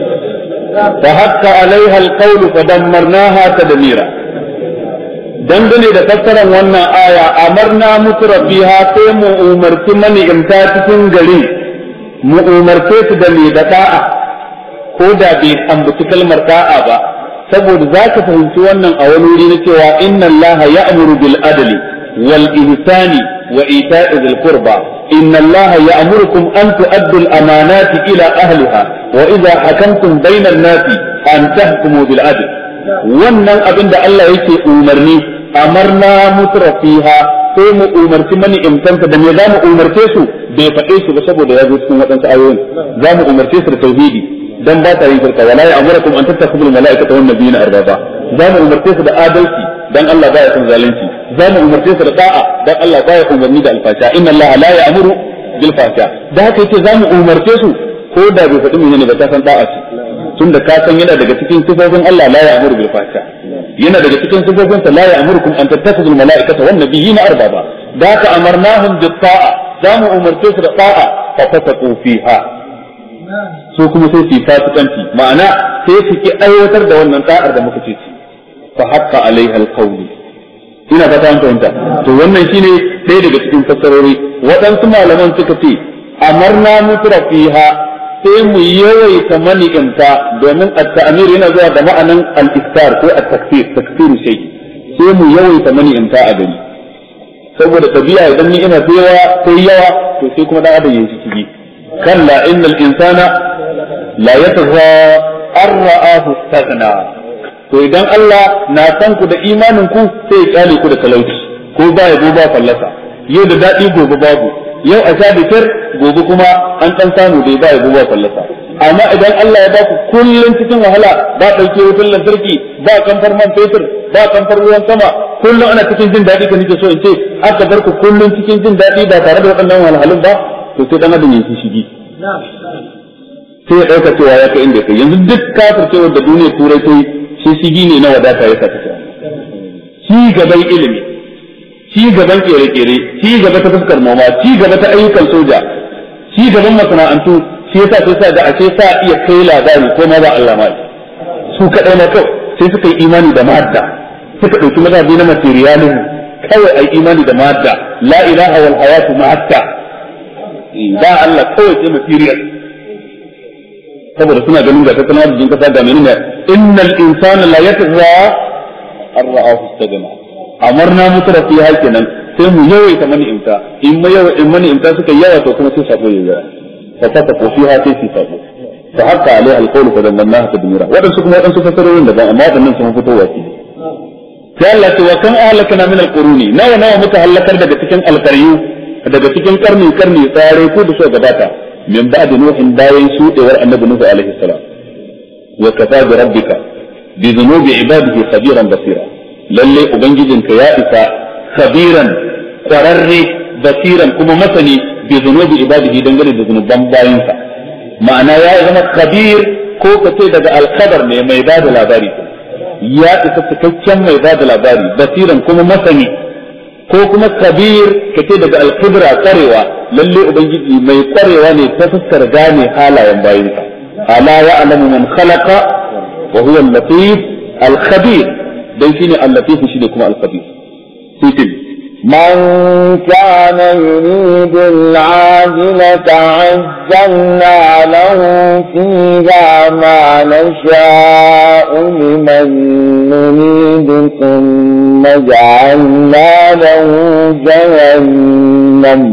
[SPEAKER 1] fa hakka alaiha alqawl fa dammarnaha tadmira. Dangane da fassarar wannan aya, amarna mutra fiha, sai mu umarci mani'imta cikin gari, mu umarce su da mai da da'a, ko da bai ambaci kalmar da'a ba, saboda za ka fahimci wannan a wani wuri na cewa inna Allah ya'muru bil adli wal ihsani wa ita'i dhil qurba, inna Allah ya'murukum an tu'addu al amanati ila ahliha wa idha hakamtum bayna an-nasi an tahkumu bil adl. Wannan abin da Allah yake umarni, amarna mutra fiha, sai mu umarci mani imtanta da me za mu umarce su bai faɗe su ba saboda ya zo cikin waɗansu ayoyin. Za mu umarce su da tauhidi dan ba ta yin shirka, wala ya'murukum an tattakhudul mala'ikata wan nabiyina arbaba. Za mu umarce su da adalci dan Allah baya son zalunci. Za mu umarce su da da'a dan Allah baya umarni da alfasha, inna Allah la ya'muru bil fahsha. Da haka yace za mu umarce su ko da bai faɗi menene ba ta san da'a ce, tunda ka san yana daga cikin sifofin Allah la ya'muru bil fahsha, yana daga cikin sifofin sa la ya'murukum an tattakhudul mala'ikata wan nabiyina arbaba. Da haka amarnahum bit ta'a, za mu umarce su da ta'a fa fasaqu fiha, su kuma sai su fasikanci, ma'ana sai su ki aiwatar da wannan ta'ar da muka ce fa haqqa alaiha alqawl. Ina fata an fahimta. To wannan shine ɗaya daga cikin fassarori. Waɗansu malaman suka ce amarna mutra fiha, sai mu yawaita mani'imta, domin at-ta'mir yana zuwa da ma'anan al-iftar ko at-takfir, takfiru shay, sai mu yawaita mani'imta a gari, saboda tabi'a idan ni ina sai yawa to sai kuma da adam yayi ciki. kalla innal insana la yatgha ar-ra'ahu istaghna. To idan Allah na san ku da imanin ku sai ya kyale ku da talauci, ko ba ya ba fallasa, yau da dadi gobe babu, yau a sha bikir gobe kuma an dan samu dai ba ya ba fallasa. Amma idan Allah ya ba ku kullun cikin wahala, ba dauke wutar lantarki, ba kamfar man fetur, ba kamfar ruwan sama, kullun ana cikin jin dadi ka nake so in ce, aka bar ku kullun cikin jin dadi ba tare da waɗannan wahalhalun ba, to sai dan adam yake shigi. Sai ya dauka cewa ya kai inda kai. Yanzu duk kafircewar da duniya turai ta yi, shi shigi ne na wadata ya saka ta. Ci gaban ilimi, ci gaban kere-kere, ci gaba ta fuskar noma, ci gaba ta ayyukan soja, ci gaban masana'antu, shi yasa sai sa da ake sa iya kai labari ko ma ba Allah ma. Su kadai na kawai sai suka yi imani da madda, suka dauki mazhabi na materialism, kawai ai imani da madda, la ilaha wal hayatu ma'atta. Ba Allah kawai sai material. Saboda suna ganin ga tattalin arzikin kasa da menene, innal insana la yatgha ar-ra'ahu istaghna. Amarna mutra fiha kenan, sai mu yawaita mani'imta, in mani'imta suka yawa to kuma sai sabo yawa. fa fataqu fiha sai su sabo. fa haqqa alaiha al-qawlu fa dammannaha tadmira. Wadansu kuma wadansu fasarorin da ba, amma wadannan sun fito wasi. Sai Allah ce wa kan ahlakana min al-quruni, nawa muka halakar daga cikin alqaryu, daga cikin karni tsare ko da so gabata, min ba'd nuhin bayan shudewar annabi nuhu alaihi salam. Wa kafa bi rabbika bi dhunubi ibadihi khabiran basira. Lalle ubangijinka ya isa khabiran kwararre basiran kuma masani bi zunubi ibadihi dangane da zunuban bayinsa ma'ana ya zama khabir ko kace daga al-khabar ne mai bada labari ya isa cikakken mai bada labari basiran kuma masani ko kuma kabir kace daga al-khibra kwarewa lalle ubangiji mai kwarewa ne ta fuskar gane halayen bayinsa ala ya'lamu man khalaqa wa huwa al-latif al-khabir dan shine al-latif shine kuma al-khabir sai
[SPEAKER 2] من كان يريد العاجلة عجلنا له فيها ما نشاء لمن نريد ثم جعلنا له جهنم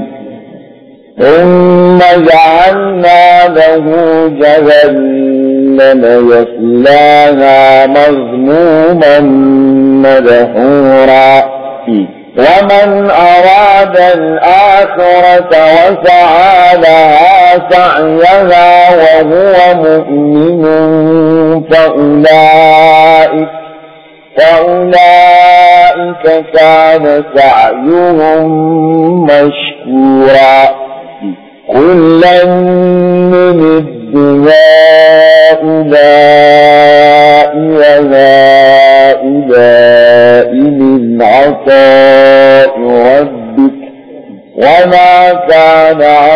[SPEAKER 2] يصلاها مذموما مدحورا ومن أراد الآخرة وسعى لها سعيها وهو مؤمن فأولئك كان سعيهم مشكورا كلا نمد هؤلاء وهؤلاء من عطاء ربك وما كان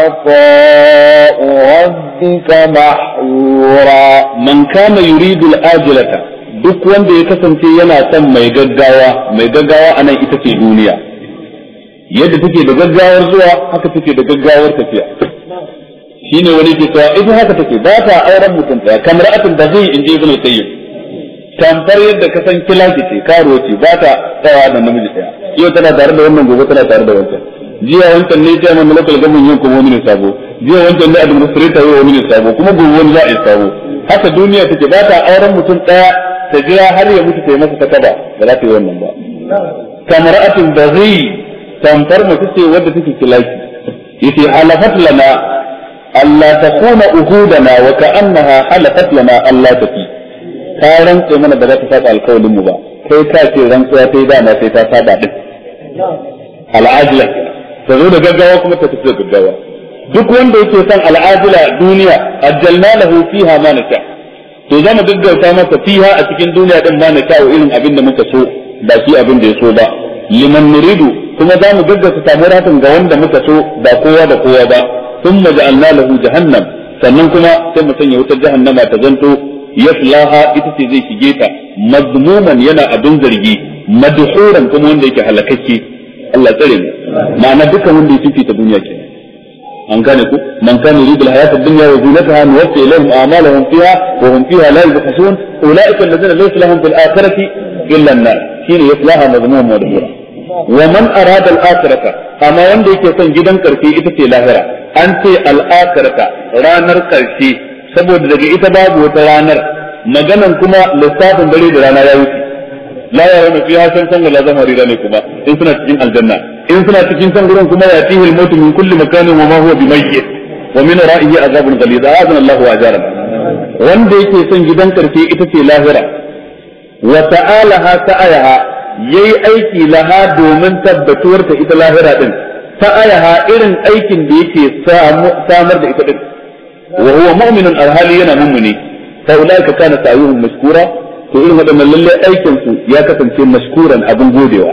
[SPEAKER 2] عطاء ربك محظورا
[SPEAKER 1] من كان يريد الآجلة duk wanda ya kasance yana son mai gaggawa anan ita ce duniya yadda take da gaggawar zuwa haka take da gaggawar tafiya shine wani ke cewa ita haka take ba ta auren mutum daya kamar atin da zai inje ibn tayyib tamfar yadda ka san kilaki ce karo ce ba ta tsawa da namiji daya yau tana tare da wannan gobe tana tare da wancan jiya wancan ne ta mun local government yin kuma wani ne sabo jiya wancan ne administrator yau wani ne sabo kuma gobe wani za a yi sabo haka duniya take ba ta auren mutum daya ta jira har ya mutu ta yi masa takaba ba za ta yi wannan ba kamar atin da zai tamfar mace ce wadda take kilaki yace halafat lana alla takuna uhudana wa ka'annaha halafat lana alla tafi ka rantse mana ba za ta saba alƙawarin mu ba kai ka ce rantsuwa sai dama sai ta saba din al'ajila ta zo da gaggawa kuma ta tafi da gaggawa duk wanda yake son al'ajila duniya ajjalna lahu fiha ma nasha to zamu gaggauta masa fiha a cikin duniya din ma nasha irin abin da muka so ba shi abin da ya so ba liman nuridu kuma zamu gaggauta samu ratin ga wanda muka so ba kowa da kowa ba thumma ja'alna lahu jahannam sannan kuma sai mu sanya wutar jahannama ta zanto yaslaha ita ce zai shige ta mazmuman yana abin zargi madhuran kuma wanda yake halakakke Allah tsare mu ma'ana dukkan wanda yake fita duniya ke an gane ku man kana yuridu al-hayata ad-dunya wa zinataha nuwaffi ilayhim a'malahum fiha wa hum fiha la yubkhasun ulaika alladhina laysa lahum fil akhirati illa an-nar shine yaslaha mazmuman madhura wa man arada al-akhirata amma wanda yake son gidan karfi ita ce lahira an ce al-akhirata ranar karshe saboda daga ita babu wata ranar maganan kuma lissafin dare da rana ya wuce la yarawna fiha shamsan wala zamharira ne kuma in suna cikin aljanna in suna cikin san gurin kuma yatihi al-maut min kulli makanin wa ma huwa bimayyit wa min ra'ihi azabun ghalid azana Allahu ajaran wanda yake son gidan karfe ita ce lahira wa ta'alaha sa'ayaha yayi aiki laha domin tabbatuwar ta ita lahira din sa'ayaha irin aikin da yake samar da ita din wa huwa mu'minun alhali yana mu'mini fa ulaika kana sa'yuhum mashkura to irin wadannan lalle aikin su ya kasance mashkuran abun godewa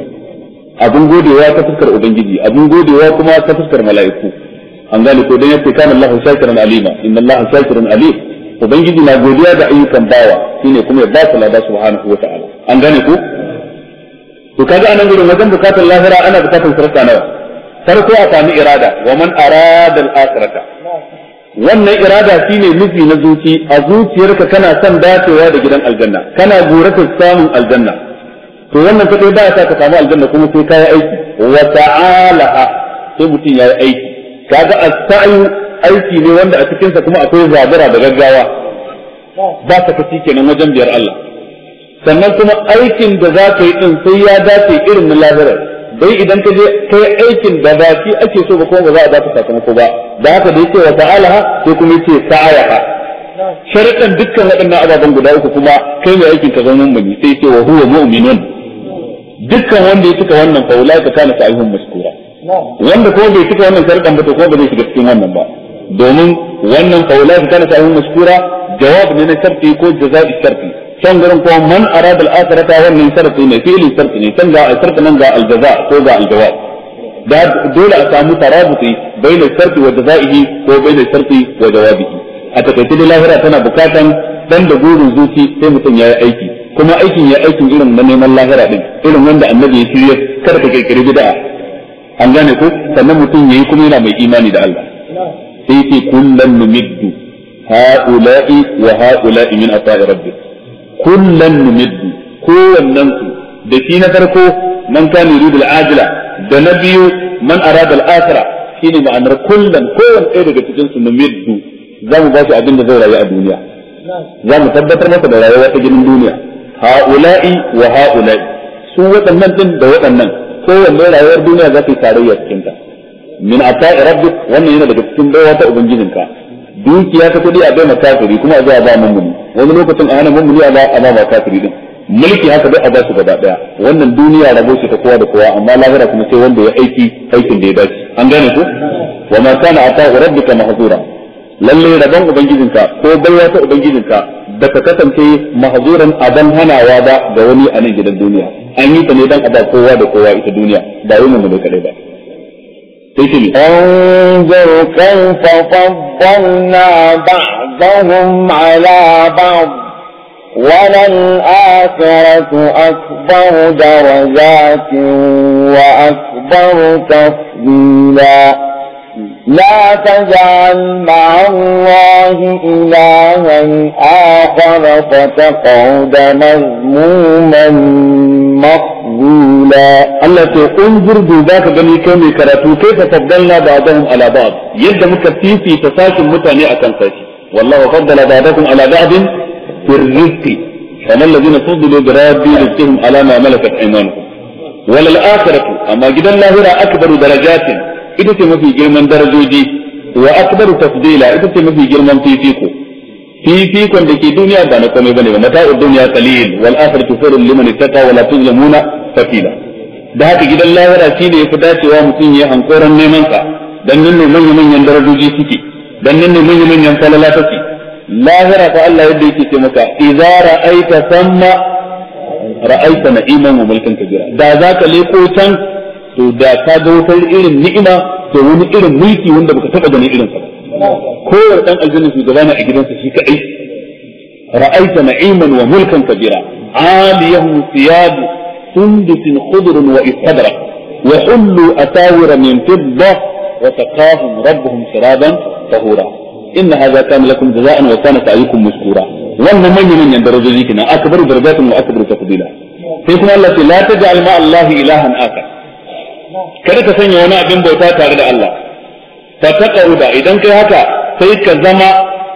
[SPEAKER 1] ta fuskar ubangiji abun godewa kuma ta fuskar mala'iku an gane ko dan yace kana Allahu shakiran alima inna Allaha shakirun alim ubangiji na godiya da ayyukan bawa shine kuma ya ba su lada subhanahu wa ta'ala an gane ko to kaga anan gurin wajen bukatar lahira ana bukatar sarka nawa farko a sami irada wa man arada al-akhirata wannan irada shine nufi na zuci a zuciyarka kana son dacewa da gidan aljanna kana guratar samun aljanna to wannan kadai ba ya sa ka samu aljanna kuma sai kai aiki wa ta'alaha sai mutum yayi aiki kaga as-sa'yu aiki ne wanda a cikin sa kuma akwai zabura da gaggawa ba ka kaci kenan wajen biyar Allah sannan kuma aikin da za ka yi din sai ya dace irin na lahira dai idan ka je kai aikin da ba shi ake so ba kuma ba za a baka sakamako ba da haka da yake wa ta'alaha sai kuma yake sa'ayaha sharadan dukkan waɗannan ababen guda uku kuma kai mai aikin ka zama mu'mini sai yake wa huwa mu'minun dukkan wanda ya cika wannan fa ulai ka kana sa'ihum mashkura wanda ko bai cika wannan sharɗan ba to ko ba zai shiga cikin wannan ba domin wannan fa ulai ka kana sa'ihum mashkura jawab ne na sharti ko jaza'i sharti can gurin ko man arada al-akhirata wannan sharti ne fi'li sharti ne can ga al-sharti nan ga al-jaza ko ga al-jawab da dole a samu tarabuti baina sharti wa jaza'ihi ko baina sharti wa jawabihi a takaice da lahira tana bukatan dan da gurin zuci sai mutum yayi aiki kuma aikin ya aikin irin na neman lahira din irin wanda annabi ya shirye kar ka kirkiri bid'a an gane ko sannan mutum yayi kuma yana mai imani da Allah sai ce kullan numiddu ha'ula'i wa ha'ula'i min ata'i rabbik kullan numiddu kowannen su da shi na farko man kana yuridu al-ajila da na biyu man arada al-akhirah shine ma'anar kullan kowanne ɗaya daga cikin su numiddu zamu ba shi abin da zai rayu a duniya zamu tabbatar masa da rayuwa ta gidan duniya ha'ula'i wa ha'ula'i su waɗannan din da waɗannan kowanne rayuwar duniya za ta yi tarayya cikin ta min ata'i rabbik wannan yana daga cikin baiwa ta ubangijinka dukiya ta kudi a bai makafiri kuma a zuwa ba mummuni wani lokacin a hana mummuni a ba makafiri din mulki haka dai a ba su gaba daya wannan duniya rabo ce ta kowa da kowa amma lahira kuma sai wanda ya aiki aikin da ya dace an gane ko wa ma kana ata'u rabbika mahzura lalle rabon ubangijinka ko baiwa ta ubangijinka da ka kasance mahzuran aban hanawa ba ga wani a nan gidan duniya an yi ta ne dan a ba kowa da kowa ita duniya ba wani mu ne kadai ba
[SPEAKER 2] انظر كيف فضلنا بعضهم على بعض وللآخرة أكبر درجات وأكبر تفضيلا لا تجعل مع الله إلها آخر فتقعد مذموما مخذولا
[SPEAKER 1] التي انظر بذاك بني كومي كراتو كيف فضلنا بعضهم على بعض يد مكتفي في تساك المتاني أكن ساكي والله فضل بعضكم على بعض في الرزق فما الذين فضلوا براد رزقهم على ما ملكت أيمانهم وللآخرة أما جدا الله أكبر درجات ita ce mafi girman darajoji wa akbaru tafdila ita ce mafi girman fifikon da ke duniya ba na komai bane ba mata'ud dunya qalil wal akhiratu khairun liman ittaqa wa la tuzlamuna fatila da haka gidan lahira shine yafi dacewa mutum ya hankoran neman sa dan nan ne manyan darajoji suke dan nan ne manyan falala take lahira fa Allah yadda yake ce maka idza ra'aita thamma ra'aita na'iman wa mulkan kabira da zaka leko can to da ka ga wata irin ni'ima da wani irin mulki wanda baka taba ganin irin sa kowa dan aljanna shugaba na a gidansa shi kadai ra'aita na'iman wa mulkan kabira aliyahum thiyab sundusin khudrun wa istadra wa hullu asawira min fidda wa taqahum rabbuhum sharaban tahura inna hadha kana lakum jazaa'an wa kana sa'yukum mashkura wannan manyan darajoji kina akbar darajatin wa akbar tafdila sai kuma Allah ya la taj'al ma Allah ilahan akar kada ka sanya wani abin bauta tare da Allah fa taqauda idan kai haka sai ka zama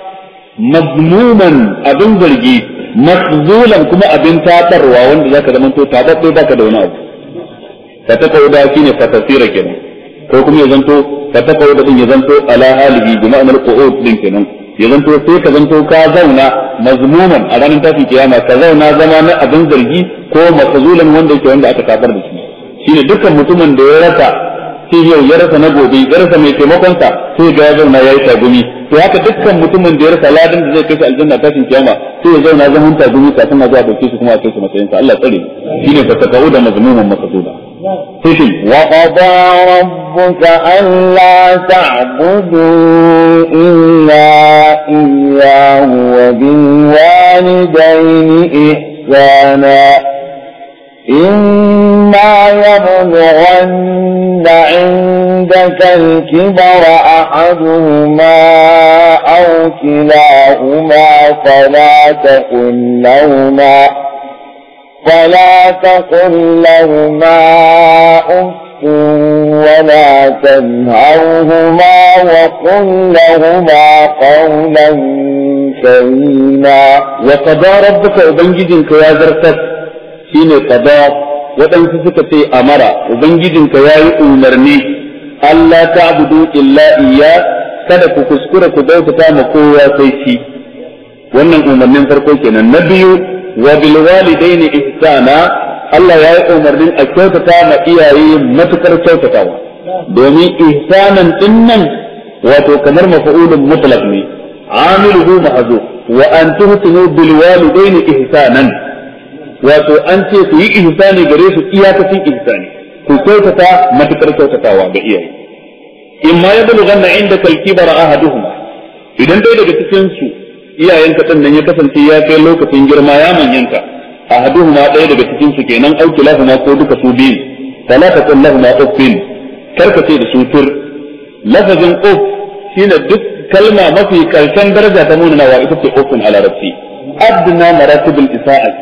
[SPEAKER 1] mazmuman abin zargi maszulan kuma abin tabarwa wanda zaka zama to tababbe baka da wani abu fa taqauda shine fa tasira kenan ko kuma ya zanto fa taqauda din ya zanto ala halihi bi ma'anar qu'ud din kenan ya zanto sai ka zanto ka zauna mazmuman a ranar tashin kiyama ka zauna zama na abin zargi ko maszulan wanda yake wanda aka tabar da shi shine dukkan mutumin da ya rasa sai yau ya rasa na gobe ya rasa mai taimakon sa sai ga ya zauna yayi tagumi to haka dukkan mutumin da ya rasa ladan da zai kai shi aljanna kafin kiyama sai ya zauna zaman tagumi kafin a zuwa dauke shi kuma a kai shi matsayin sa Allah tsare shine fa takau da mazmuman maqsuda sai
[SPEAKER 2] wa qada rabbuka alla ta'budu illa iyyahu wa bil walidayni ihsana إما يبلغن عندك الكبر أحدهما أو كلاهما فلا تقل لهما أف ولا تنهرهما وقل لهما قولا كريما
[SPEAKER 1] وقضى ربك وبنجدك يا زرتك shine qada wadansu suka ce amara ubangijinka yayi umarni Allah ta'budu illa iyya kada ku kuskura ku bautata ma kowa sai shi wannan umarnin farko kenan na biyu wa bil walidaini ihsana Allah ya yi umarnin a kyautata ma iyaye matukar kyautatawa domin ihsanan dinnan wato kamar mafa'ulun mutlaq ne amiluhu mahzuf wa an tuhsinu bil walidaini ihsanan wato an ce ku yi ihsani gare su iyakacin ihsani ku kyautata matukar kyautatawa ga iyaye in ma yablughanna indaka al-kibara ahaduhuma idan dai daga cikin su iyayenka din nan ya kasance ya kai lokacin girma ya manyanta ahaduhuma ɗaya daga cikin su kenan auki lahuma ko duka su biyu fala taqul lahuma uffin karka ce da su tur lafazin uff shine duk kalma mafi karshen daraja ta munanawa ita ce uffin a larabci adna maratibul isa'ati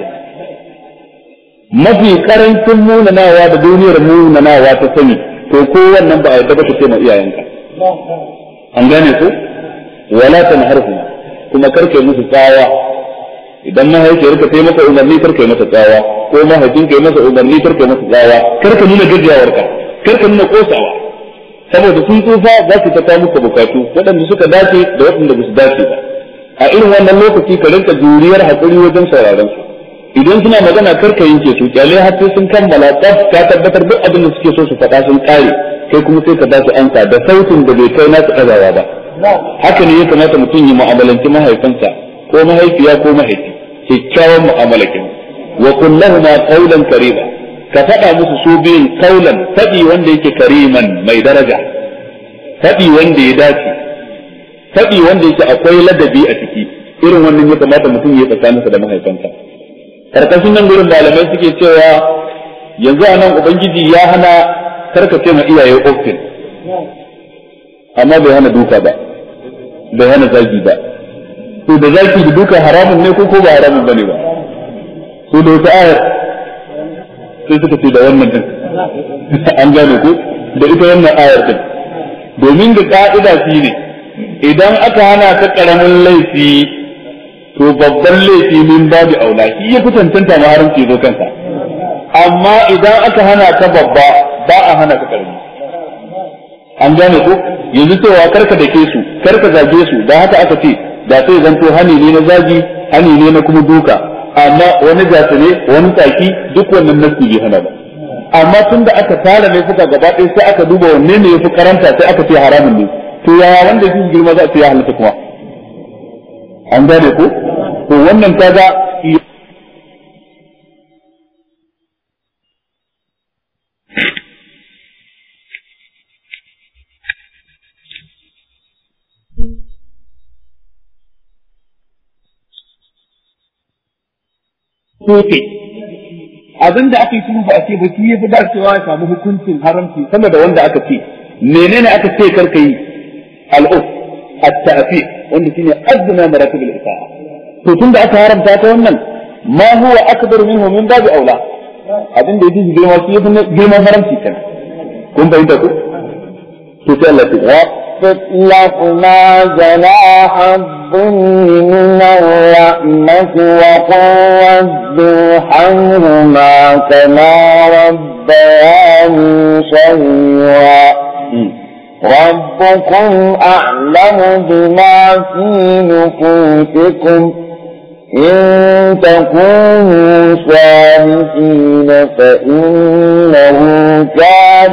[SPEAKER 1] mafi karancin munanawa da duniyar munanawa ta sani to ko wannan ba a yadda ba ta ce ma iyayenka an gane ku wala tanharhuma kuma karka musu tsawa idan mahaifiyar ka sai masa umarni karka yi masa tsawa ko mahaifin ka yi masa umarni karka yi masa tsawa karka nuna gajiyawar ka karka nuna kosawa saboda sun tsufa za su ta muka bukatu waɗanda suka dace da waɗanda ba su dace ba a irin wannan lokaci ka rinka juriyar hakuri wajen sauraron su idan suna magana karka yanke su kyale har sai sun kammala tsaf ka tabbatar duk abin da suke so su faɗa sun kare kai kuma sai ka ba su ansa da sautin da bai kai nasu ɗagawa ba haka ne ya kamata mutum ya mu'amalanci mahaifinsa ko mahaifiya ko mahaifi kyakkyawan mu'amala kin wa kullahuma qawlan karima ka faɗa musu su biyun qawlan faɗi wanda yake kariman mai daraja faɗi wanda ya dace faɗi wanda yake akwai ladabi a ciki irin wannan ya kamata mutum ya tsakaninsa da mahaifinsa karkashin nan gurin malamai suke cewa yanzu anan ubangiji ya hana karkace ma iyaye ofin amma bai hana duka ba bai hana zagi ba to da zaki da duka haramun ne ko ba haramun bane ba to da wata ayar sai suka ce da wannan din an gane ko da ita wannan ayar din domin da ka'ida shi ne idan aka hana ka karamin laifi to babban laifi min babu aula shi ya kutantanta ma haramci zo kanka amma idan aka hana ka babba ba a hana ka karami an gane ko yanzu cewa karka dake su karka zage su da haka aka ce da sai zanto hani ne na zagi hani ne na kuma duka amma wani gasa ne wani tsaki duk wannan nasu bai hana ba amma tunda aka tara mai fuka gaba ɗaya sai aka duba wanne ne yafi karanta sai aka ce haramun ne to yaya wanda yake girma za a ce ya halatta kuma an gane ko to wannan kaga soke abinda aka yi kuma ba a ce ba shi ya fi dacewa ya samu hukuncin haramci sama da wanda aka ce menene aka ce karka yi al'uf at-ta'fi wanda shine adna maratib al-isa'a to tunda aka haramta ta wannan ma huwa akbar minhu min babi aula abinda yake girma shi yafi girman haramci kan kun bayyana ko to sai Allah ya
[SPEAKER 2] لكما جناح الظل من الرحمة وقل رب ارحمهما كما ربياني صغيرا ربكم أعلم بما في نفوسكم إن تكونوا صالحين فإنه كان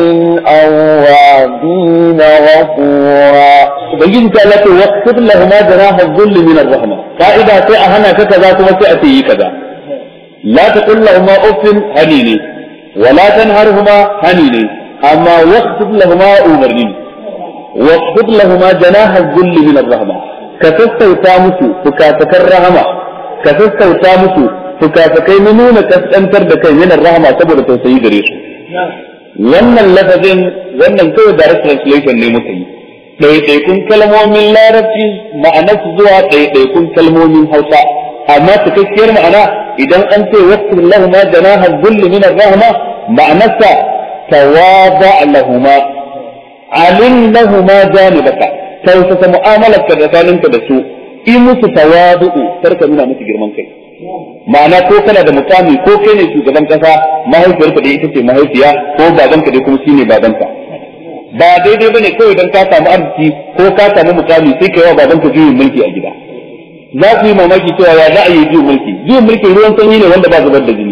[SPEAKER 2] للأوابين غفورا.
[SPEAKER 1] بين لك واخفض لهما جناح الذل من الرحمة فإذا سأهنا كذا ثم سأتي كذا لا تقل لهما أف هنيني ولا تنهرهما هنيني أما واخفض لهما أمرني واخفض لهما جناح الذل من الرحمة كتستوتا مسو فكاتكر رحمة كتستوتا مسو فكاتكي منون كتنتر دكي من الرحمة سبب توسيي غريسو wannan lafazin wannan kawai direct translation ne muka yi ɗaiɗaikun kalmomin larabci ma'anar su zuwa ɗaiɗaikun kalmomin hausa amma cikakkiyar ma'ana idan an ce wasu lahuma janaha zulli min ar-rahma ma'anarsa tawaba lahuma alim lahuma janibaka tausasa mu'amalarka da tsakaninka da su in musu tawadu'u karka nuna musu girman kai ma'ana ko kana da mukami ko kai ne shugaban kasa mahaifiyarka da ita ce mahaifiya ko babanka dai kuma shine babanka ba daidai bane kawai dan ka samu arziki ko ka samu mukami sai kai wa babanka juyin mulki a gida za ku yi mamaki cewa ya za a yi juyin mulki ruwan sanyi ne wanda ba zubar da jini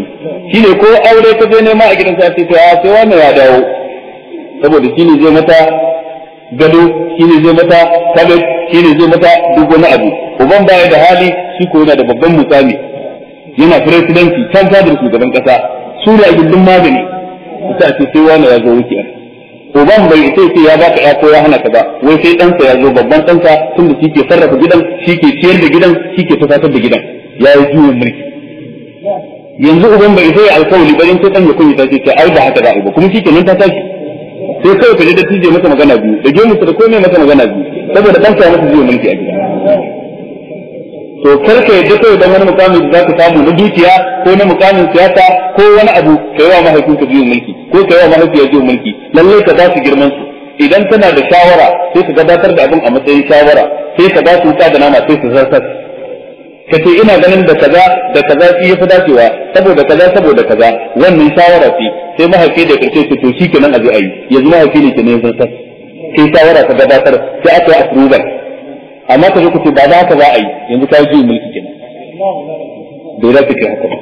[SPEAKER 1] shine ko aure ka je nema a gidan sai to sai wannan ya dawo saboda shine zai mata gado shine zai mata kabet shine zai mata duk wani abu uban baya da hali shi ko yana da babban mukami yana presidency can fadar shugaban kasa su ne a gindin magani sai ce sai wannan ya zo wuce uban bai sai ya baka ya ko ya hana ka ba wai sai ɗansa ya zo babban ɗansa tunda shi ke sarrafa gidan shi ke ciyar da gidan shi ke tafatar da gidan ya yi juyin mulki yanzu uban bai sai alkawari bari sai ɗan ya kunya ta ce ai ba haka za a yi ba kuma shi ke nan ta tashi sai kawai ka je da tije masa magana biyu da gemu da komai masa magana biyu saboda ɗansa ya masa juyin mulki a gida to karka yadda kai dan wani mukami da zaka samu na dukiya ko na mukamin siyasa ko wani abu kai wa mahaifinka juyin mulki ko kai wa mahaifiya juyin mulki lalle ka ba su girman su idan tana da shawara sai ka gabatar da abin a matsayin shawara sai ka ba su wuta da nama sai su zartar ka ce ina ganin da kaza shi yafi dacewa saboda kaza wannan shawara ce sai mahaifi da karshe ce to shikenan aje ayi yanzu mahaifi ne ke ne zartar sai shawara ka gabatar sai aka yi approval amma ka zo ku ce ba za ka za a yi yanzu ka yi mulki kenan dole ka kai haka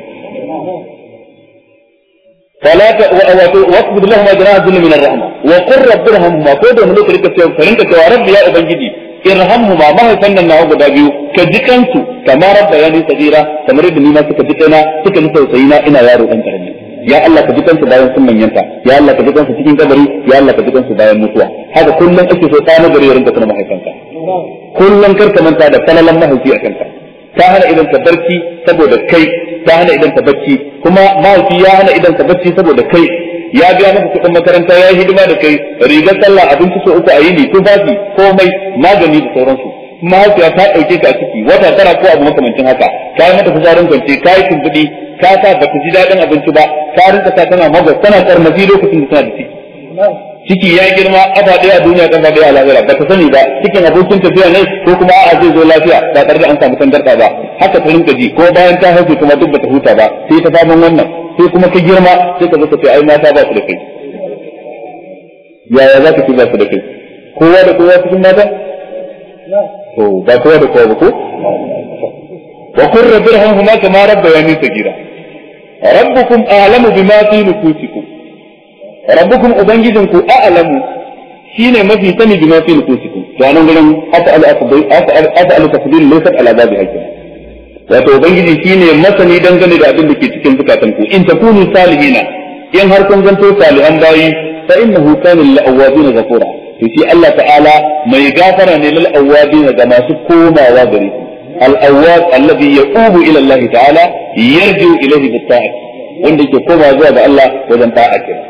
[SPEAKER 1] فلا واقبض لهم جناح الذل من الرحمه وقل رب ارحمهما ko da mulki rika cewa farinka cewa rabbi ya ubangiji irhamhuma ma haifan nan nawa guda biyu ka jikansu kamar rabba ya ni sagira kamar da ni ma suka jikana suka ni tausayi na ina yaro dan karami ya Allah ka jikansu bayan sun manyanta ya Allah ka jikansu cikin kabari ya Allah ka jikansu bayan mutuwa haka kullun ake so ta nagari ya rinka tana mahaifanka kullun karka manta da kanalan mahaifi a kanka ta hana idan ka barci saboda kai ta hana idan ka bacci kuma mahaifi ya hana idan ka bacci saboda kai ya biya maka kuɗin makaranta ya yi hidima da kai rigar sallah abinci so uku a yini tufafi komai magani da sauransu mahaifiya ta ɗauke ka a ciki wata tara ko abu makamancin haka ka yi mata kuzarin kwance ka yi tumbuɗi ka sa ba ta ji daɗin abinci ba ka rinka sa tana magwas tana karmazi lokacin da tana da ciki ciki ya girma kafa ɗaya a duniya kafa ɗaya a lahira ba ta sani ba cikin abokin tafiya ne ko kuma a'a zai zo lafiya ba tare da an samu tangarɗa ba haka ta rinka ji ko bayan ta haihu kuma duk bata huta ba sai ta faman wannan sai kuma ka girma sai ka zo ka ce ai mata ba su da kai yaya za ka ce ba su da kai kowa da kowa cikin mata to ba kowa da kowa ba ko wa qur rabbirhamhuma kama rabbayani sagira rabbukum a'lamu bima fi nufusikum rabbukum ubangijinku a'lamu shine mafi sani bima fi nufusikum to anan gurin af'al tafdil laysa ala babi hakim wato ubangiji shine masani dangane da abin da ke cikin zukatanku in takunu salihina in har kun zanto salihan bayi fa innahu kana lil awwabin ghafura to shi Allah ta'ala mai gafara ne lil awwabin ga masu komawa gare shi al awwab alladhi yatubu ila Allah ta'ala yarju ilayhi bit ta'ati wanda yake komawa zuwa ga Allah wajen ta'a kenan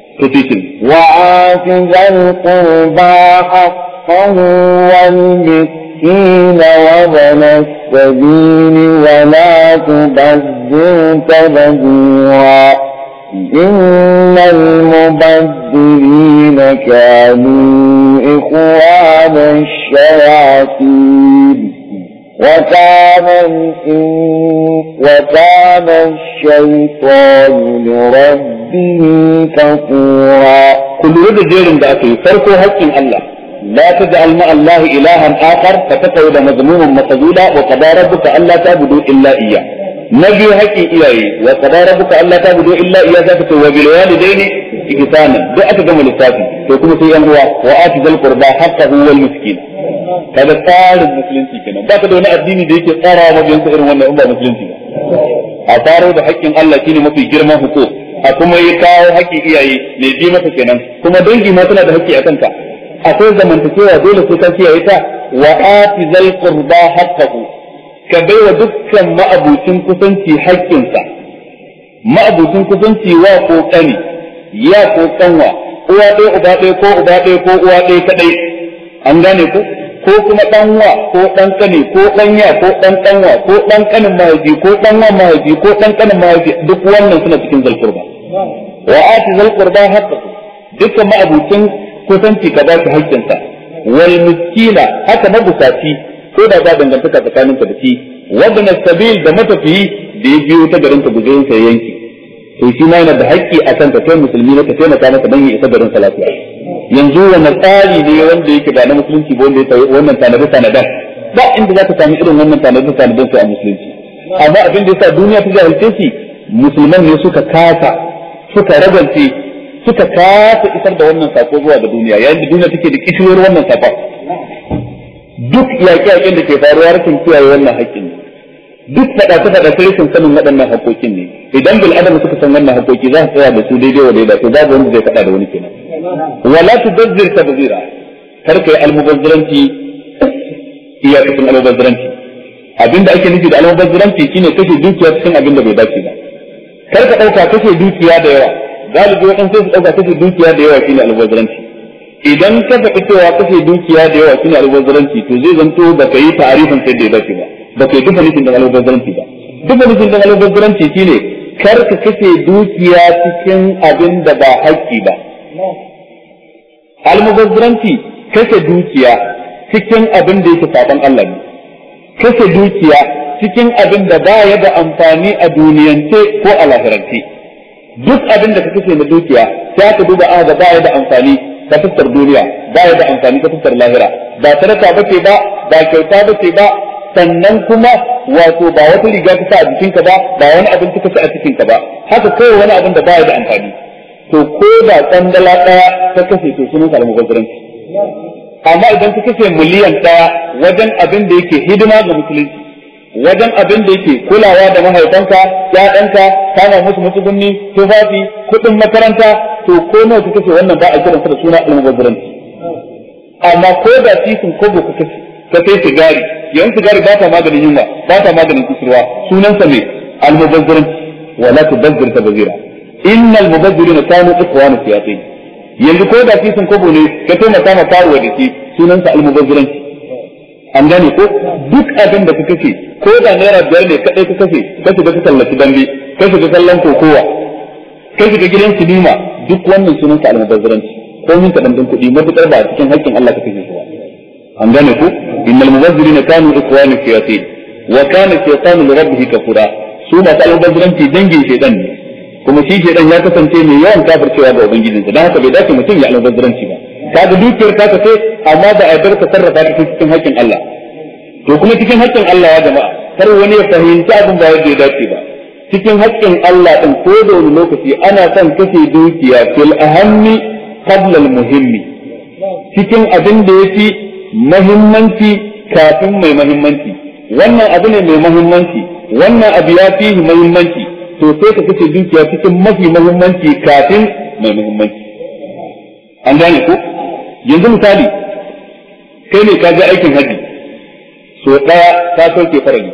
[SPEAKER 2] وآت ذا القربى حقه والمسكين وابن السبيل ولا تبذر تبذيرا إن المبذرين كانوا إخوان الشياطين وكان الشيطان لربه كفورا
[SPEAKER 1] كل رد جيرن da ake farko haƙƙin Allah la taj'al ma Allah ilahan akhar fataqawda mazmuman maqdula wa qada rabbuka alla ta'budu illa iyyah nabi haƙƙin iyaye wa qada rabbuka alla ta'budu illa iyyah zaka ce wa bil walidayni ihsana duk aka gama lissafi to kuma sai yan uwa wa atizal qurba haqqahu wal miskin kada tsarin musulunci kenan ba ka da wani addini da yake tsarawa mabiyansa irin wannan in ba musulunci ba a faro da haƙƙin Allah shine mafi girman hukuk a kuma yi kawo haƙƙin iyaye ne bi masa kenan kuma dangi ma suna da haƙƙi a kanka akwai zamantakewa dole sai ka kiyaye ta wa atizal qurba haqqahu ka baiwa dukkan ma'abucin kusanci haƙƙinsa ma'abucin kusanci wa ko kani ya ko kanwa uwa ɗaya uba ɗaya ko uba ɗaya ko uwa ɗaya kadai an gane ko kuma ɗanwa ko ɗan kane ko ɗanya ko ɗan ɗanwa ko ɗan kanin mahaifi ko ɗanwa mahaifi ko ɗan kanin mahaifi duk wannan suna cikin zalqurba wa ati zalqurba haqqahu dukkan ma'abucin kusanci ka ba shi haƙƙinsa wal miskina haka mabusaci ko da ba dangantaka tsakanin ka da shi wadda na sabil da matafiyi da ya biyo ta garin ka gujerin sa yanki to shi ma yana da haƙƙi a kan ka kai musulmi ne ka taimaka masa dan ya isa garin sa lafiya yanzu wannan tsari ne wanda yake ba na musulunci ba wanda ya wannan tanadan ba inda za ka sami irin wannan tanadan sai a musulunci amma abin da yasa duniya ta jahilce shi musulman ne suka kasa isar da wannan sako zuwa ga duniya, yayin da duniya take da kishiyar wannan sako. Duk yaƙe-yaƙen da ke faruwa rashin kiyaye wannan haƙƙin ne, duk faɗa-faɗa rashin sanin waɗannan haƙƙoƙin ne. Idan bil adam suka san wannan haƙƙoƙi za su tsaya da su daidai wa daidai, to babu wanda zai faɗa da wani kenan. Wala tubazzir tabzira, kar kai almubazziranci iyakacin almubazziranci. Abinda ake nufi da almubazziranci shine kashe dukiya cikin abin da bai dace ba. Kar ka ɗauka kashe dukiya da yawa, galibi waɗansu su ɗauka kashe dukiya da yawa shine almubazziranci. Idan ka faɗi cewa kashe dukiya da yawa shine almubazziranci, to zai zanto baka yi ta'arifin sai da ya dace ba, baka yi duka nufin da almubazziranci ba. Duka nufin da almubazziranci shine kar ka kashe dukiya cikin abin da ba haƙƙi ba. Almubazziranci kashe dukiya cikin abin da yake saban Allah ne, kashe dukiya cikin abin da ba ya da amfani a duniyance ko a lahirance. Duk abin da ka kashe na dukiya sai ka duba a ga ba ya da amfani ta fuskar duniya, ba ya da amfani ta fuskar lahira, ba sadaka bace ba, ba kyauta bace ba, sannan kuma wato ba wata riga ka sa a jikinka ba, ba wani abin ka sa a cikinka ba, haka kai wani abin da ba ya da amfani. To ko da tsandala ɗaya ta kashe to sunan almubazzaranci. Amma idan ka kashe miliyan ɗaya wajen abin da yake hidima ga musulunci, wajen abin da yake kulawa da mahaifanka, ƴaƴanka, kama musu matsugunni, tufafi, kuɗin makaranta, to ko nawa ka kashe wannan ba a kiransa da suna almubazzaranci. Amma ko da titin kobo ka kashe, ka kai sigari, yan sigari ba ta maganin yunwa, ba ta maganin kusurwa, sunansa ne almubazzaranci. Wala tubazzir tabzira. Innal mubazzirina kanu ikhwana shayatin. Yanzu ko da kisan kobo ne ka taimaka ma karuwa da shi, sunansa almubazziranci. An gane ko duk abin da ka kace, ko da naira 5 ne kadai ka kace, ka shiga ka tallafi dambe, ka shiga kallon kokowa, ka shiga gidan sinima, duk wannan sunansa almubazziranci. Ko min ka dandan kuɗi matukar ba cikin haƙƙin Allah ka kace shi ba. An gane ko innal mubazzirina kanu ikhwana shayatin wa kana shaytanu li rabbih kafura. Su ma almubazziranci dangin shaytan ne, kuma shi shedan ya kasance mai yawan kafircewa ga ubangijinsa, dan haka bai dace mutum ya almubazzaranci ba. Kaga dukiyar ka ce amma da aidar ka sarrafa ta cikin haƙƙin Allah. To kuma cikin haƙƙin Allah ya jama'a, kar wani ya fahimci abin ba yadda ya dace ba. Cikin haƙƙin Allah din ko da wani lokaci ana son kashe dukiya fil ahammi qabla al muhimmi. Cikin abin da yafi muhimmanci kafin mai muhimmanci. Wannan abu ne mai muhimmanci, wannan abu ya fi muhimmanci. To sai ka kace dukiya cikin mafi muhimmanci kafin mai muhimmanci. An gane ko? Yanzu misali, kai ne ka je aikin haji, so ɗaya ka sauke farali,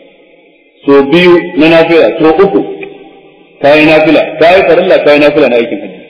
[SPEAKER 1] so biyu na nafila, so uku ka yi nafila, ka yi farilla, ka yi nafila na aikin haji.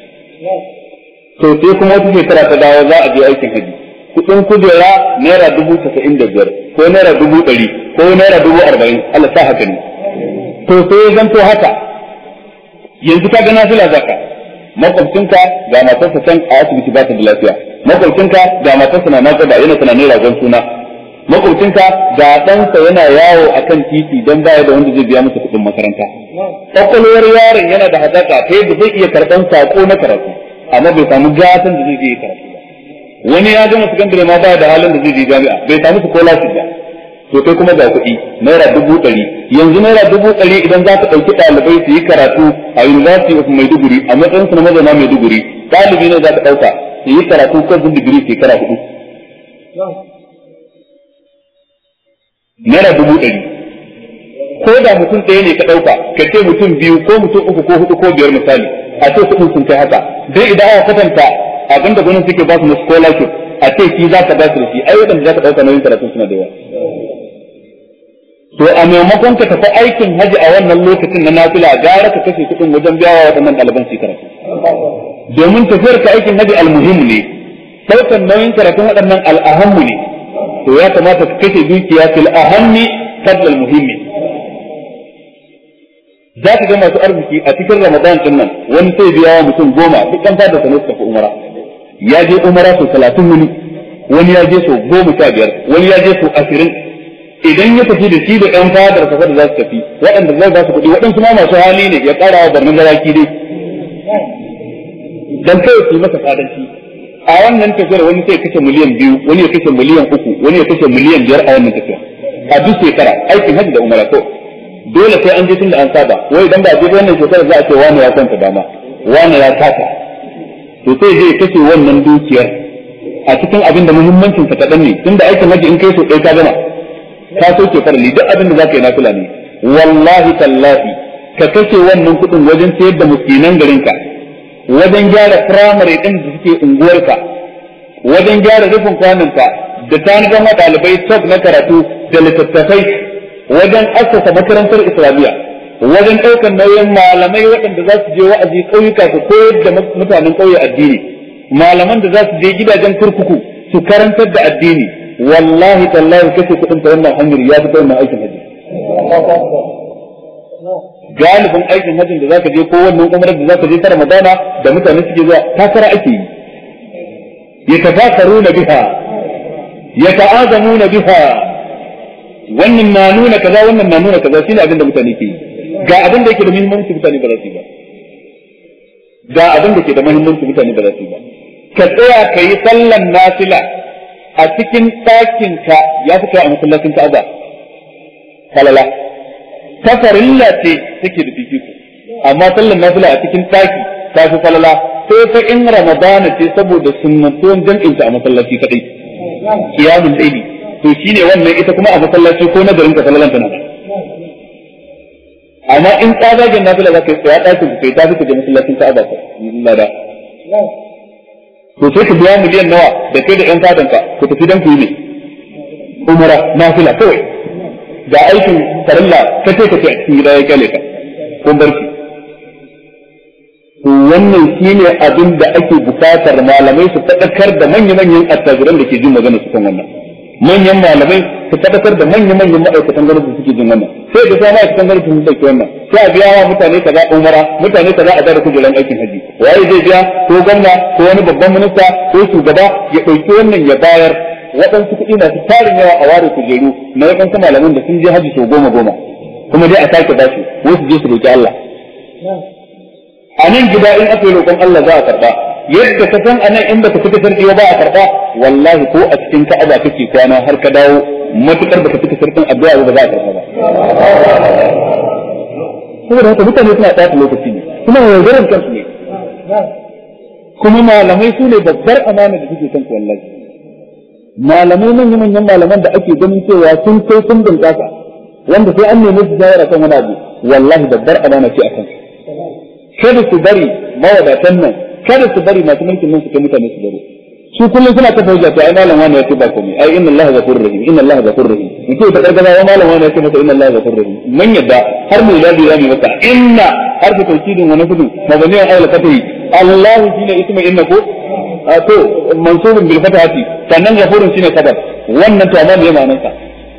[SPEAKER 1] To sai kuma wata shekara ta dawo za a je aikin haji. Kuɗin kujera naira 95,000 ko naira 100,000 ko naira 40,000, Allah sa haka ne. To sai zanto haka yanzu ka ga nafila zaka, makwabcinka ga matarsa can a asibiti ba ta da lafiya, makwabcinka ga matarsa na naƙuda yana tunanin ragon suna, makwabcinka ga ɗansa yana yawo akan titi don baya da wanda zai biya masa kuɗin makaranta. Kwakwalwar yaron yana da hazaka ta yadda zai iya karɓan saƙo na karatu, amma bai samu gatan da zai je karatu ba. Wani ya gama sakandare ma baya da halin da zai je jami'a, bai samu su ko lafiya. To kai kuma ga kuɗi naira 100,000, yanzu naira 100,000 idan za ka ɗauki ɗalibai su yi karatu a University of Maiduguri a matsayin su na mazauna Maiduguri, ɗalibi ne za ka ɗauka su yi karatu ko digiri shekara 4. Naira 100,000. Ko da mutum ɗaya ne ka ɗauka, ka ce mutum 2 ko mutum 3 ko 4 ko 5 misali, a ce kuɗin sun kai haka. Dai idan aka kwatanta abinda gwamnati suke ba su na scholarship, a ce shi za ka ba su da shi, ai waɗanda za ka ɗauka nauyin karatu suna da yawa. To a maimakon ka tafi aikin haji a wannan lokacin na nafila, gara ka kashe kuɗin wajen biyawa waɗannan ɗaliban su karatu. Domin tafiyar ka aikin haji almuhim ne, ɗaukar nauyin karatun waɗannan al'ahammu ne. To ya kamata ka kashe dukiya fil ahammi qabla al-muhimmi. Za ka ga masu arziki a cikin Ramadan din nan, wani sai biya wa mutum 10 duk an fada sanar tafi umara. Ya je umara sau 30 wani ya je sau 15, wani ya je sau 20. Idan ya tafi da shi da ƴan fadar sa da za su tafi, waɗanda zai ba su kuɗi, waɗansu ma masu hali ne ya ƙara wa barnin garaki dai. Dan kai su masa fadanci. A wannan tafiyar wani sai kashe miliyan 2, wani ya kashe miliyan 3, wani ya kashe miliyan 5 a wannan tafiyar. A duk shekara aikin hajji da umara ko. dole sai an je tun da an saba wai idan ba a je wannan shekarar za a ce wani ya kwanta dama wani ya kasa to sai zai kashe wannan dukiyar a cikin abin da muhimmancin sa kadan ne tunda aikin haji in kai so ɗaya ka gama ka soke farali duk abin da zaka yi nafila ne wallahi tallahi ka kashe wannan kuɗin wajen sayar da miskinan garinka wajen gyara firamare ɗin da suke unguwarka wajen gyara rufin kwananka da tanadar ɗalibai stock na karatu da littattafai wajen assasa makarantar islamiyya wajen ɗaukar nauyin malamai waɗanda za su je wa'azi ƙauyuka su koyar da mutanen ƙauye addini malaman da za su je gidajen kurkuku su karantar da addini wallahi tallahi kashe kuɗin ta wannan hanyar ya fi ta wannan aikin haji galibin aikin hajjin da zaka je ko wannan umrar da zaka je ta Ramadana da mutane suke zuwa takara ake yi yatafakaruna biha yata'azamuna biha wannan na nuna kaza wannan na nuna kaza shine abin da mutane ke yi ga abin da yake da muhimmanci mutane ba za su yi ba ga abin da ke da muhimmanci mutane ba za su yi ba ka tsaya ka yi sallan nafila a cikin ɗakin ka ya fi kai a masallacin Ka'aba falala tafarilla ce take da fifiko amma sallan nafila a cikin ɗaki ta fi falala sai fa in Ramadana ce saboda sunnatuwan jam'in ta a masallaci kadai qiyamul layli to shine wannan ita kuma a masallaci ko na garin ka sallalan ta nan amma in tsabagen nafila za ka yi tsaya ɗakin ka kai ta fi ka je masallacin Ka'aba ka lada to sai ka biya miliyan nawa da kai da ƴan fadanka ku tafi dan ku yi ne umara nafila kawai ga aikin farilla kace kace a cikin gida ya kyale ka ko barki to wannan shine abin da ake bukatar malamai su fadakar da manyan attajiran da ke jin magana su kan wannan manyan malamai su fadakar da manyan ma'aikatan gwamnati da suke jin wannan sai da sai ma'aikatan gwamnati sun dauki wannan sai a biya wa mutane kaza umara mutane kaza a da kujeran aikin haji waye zai biya ko gwamna ko wani babban minista ko shugaba ya dauki wannan ya bayar waɗansu kuɗi masu tarin yawa a ware kujeru na waɗansu malaman da sun je haji sau 10 kuma dai a sake ba su wasu je su roƙi Allah a nan gida in aka yi roƙon Allah za a karɓa yadda ka san a nan in baka fita sarki ba a karɓa wallahi ko a cikin Ka'aba kake kwana har ka dawo matukar baka fita sarkin addu'a ba za a karɓa ba saboda haka mutane suna ɓata lokaci ne kuma yaudaran kansu ne kuma malamai su ne babbar amana da suke kanku wallahi malamai manyan malaman da ake ganin cewa sun kai sun bunƙasa wanda sai an nemi su shawara kan wani abu wallahi babbar amana ce akan kada su bari mawadatan nan kada su bari masu mulkin nan su kai mutane su bari su kullum suna ta fauja ta ai malam wani ya ce ba komai ai inna allaha ghafurur rahim inna allaha ghafurur rahim yake ta gargaza wa malam wani ya ce masa inna allaha ghafurur rahim man yadda har mu yadi zamu masa inna harfu tawkidin wa nafdun mabniyan ala fathi allah shine ismu inna ko to mansubun bil fathati sannan ghafurun shine kabar wannan to amma me ma'anar sa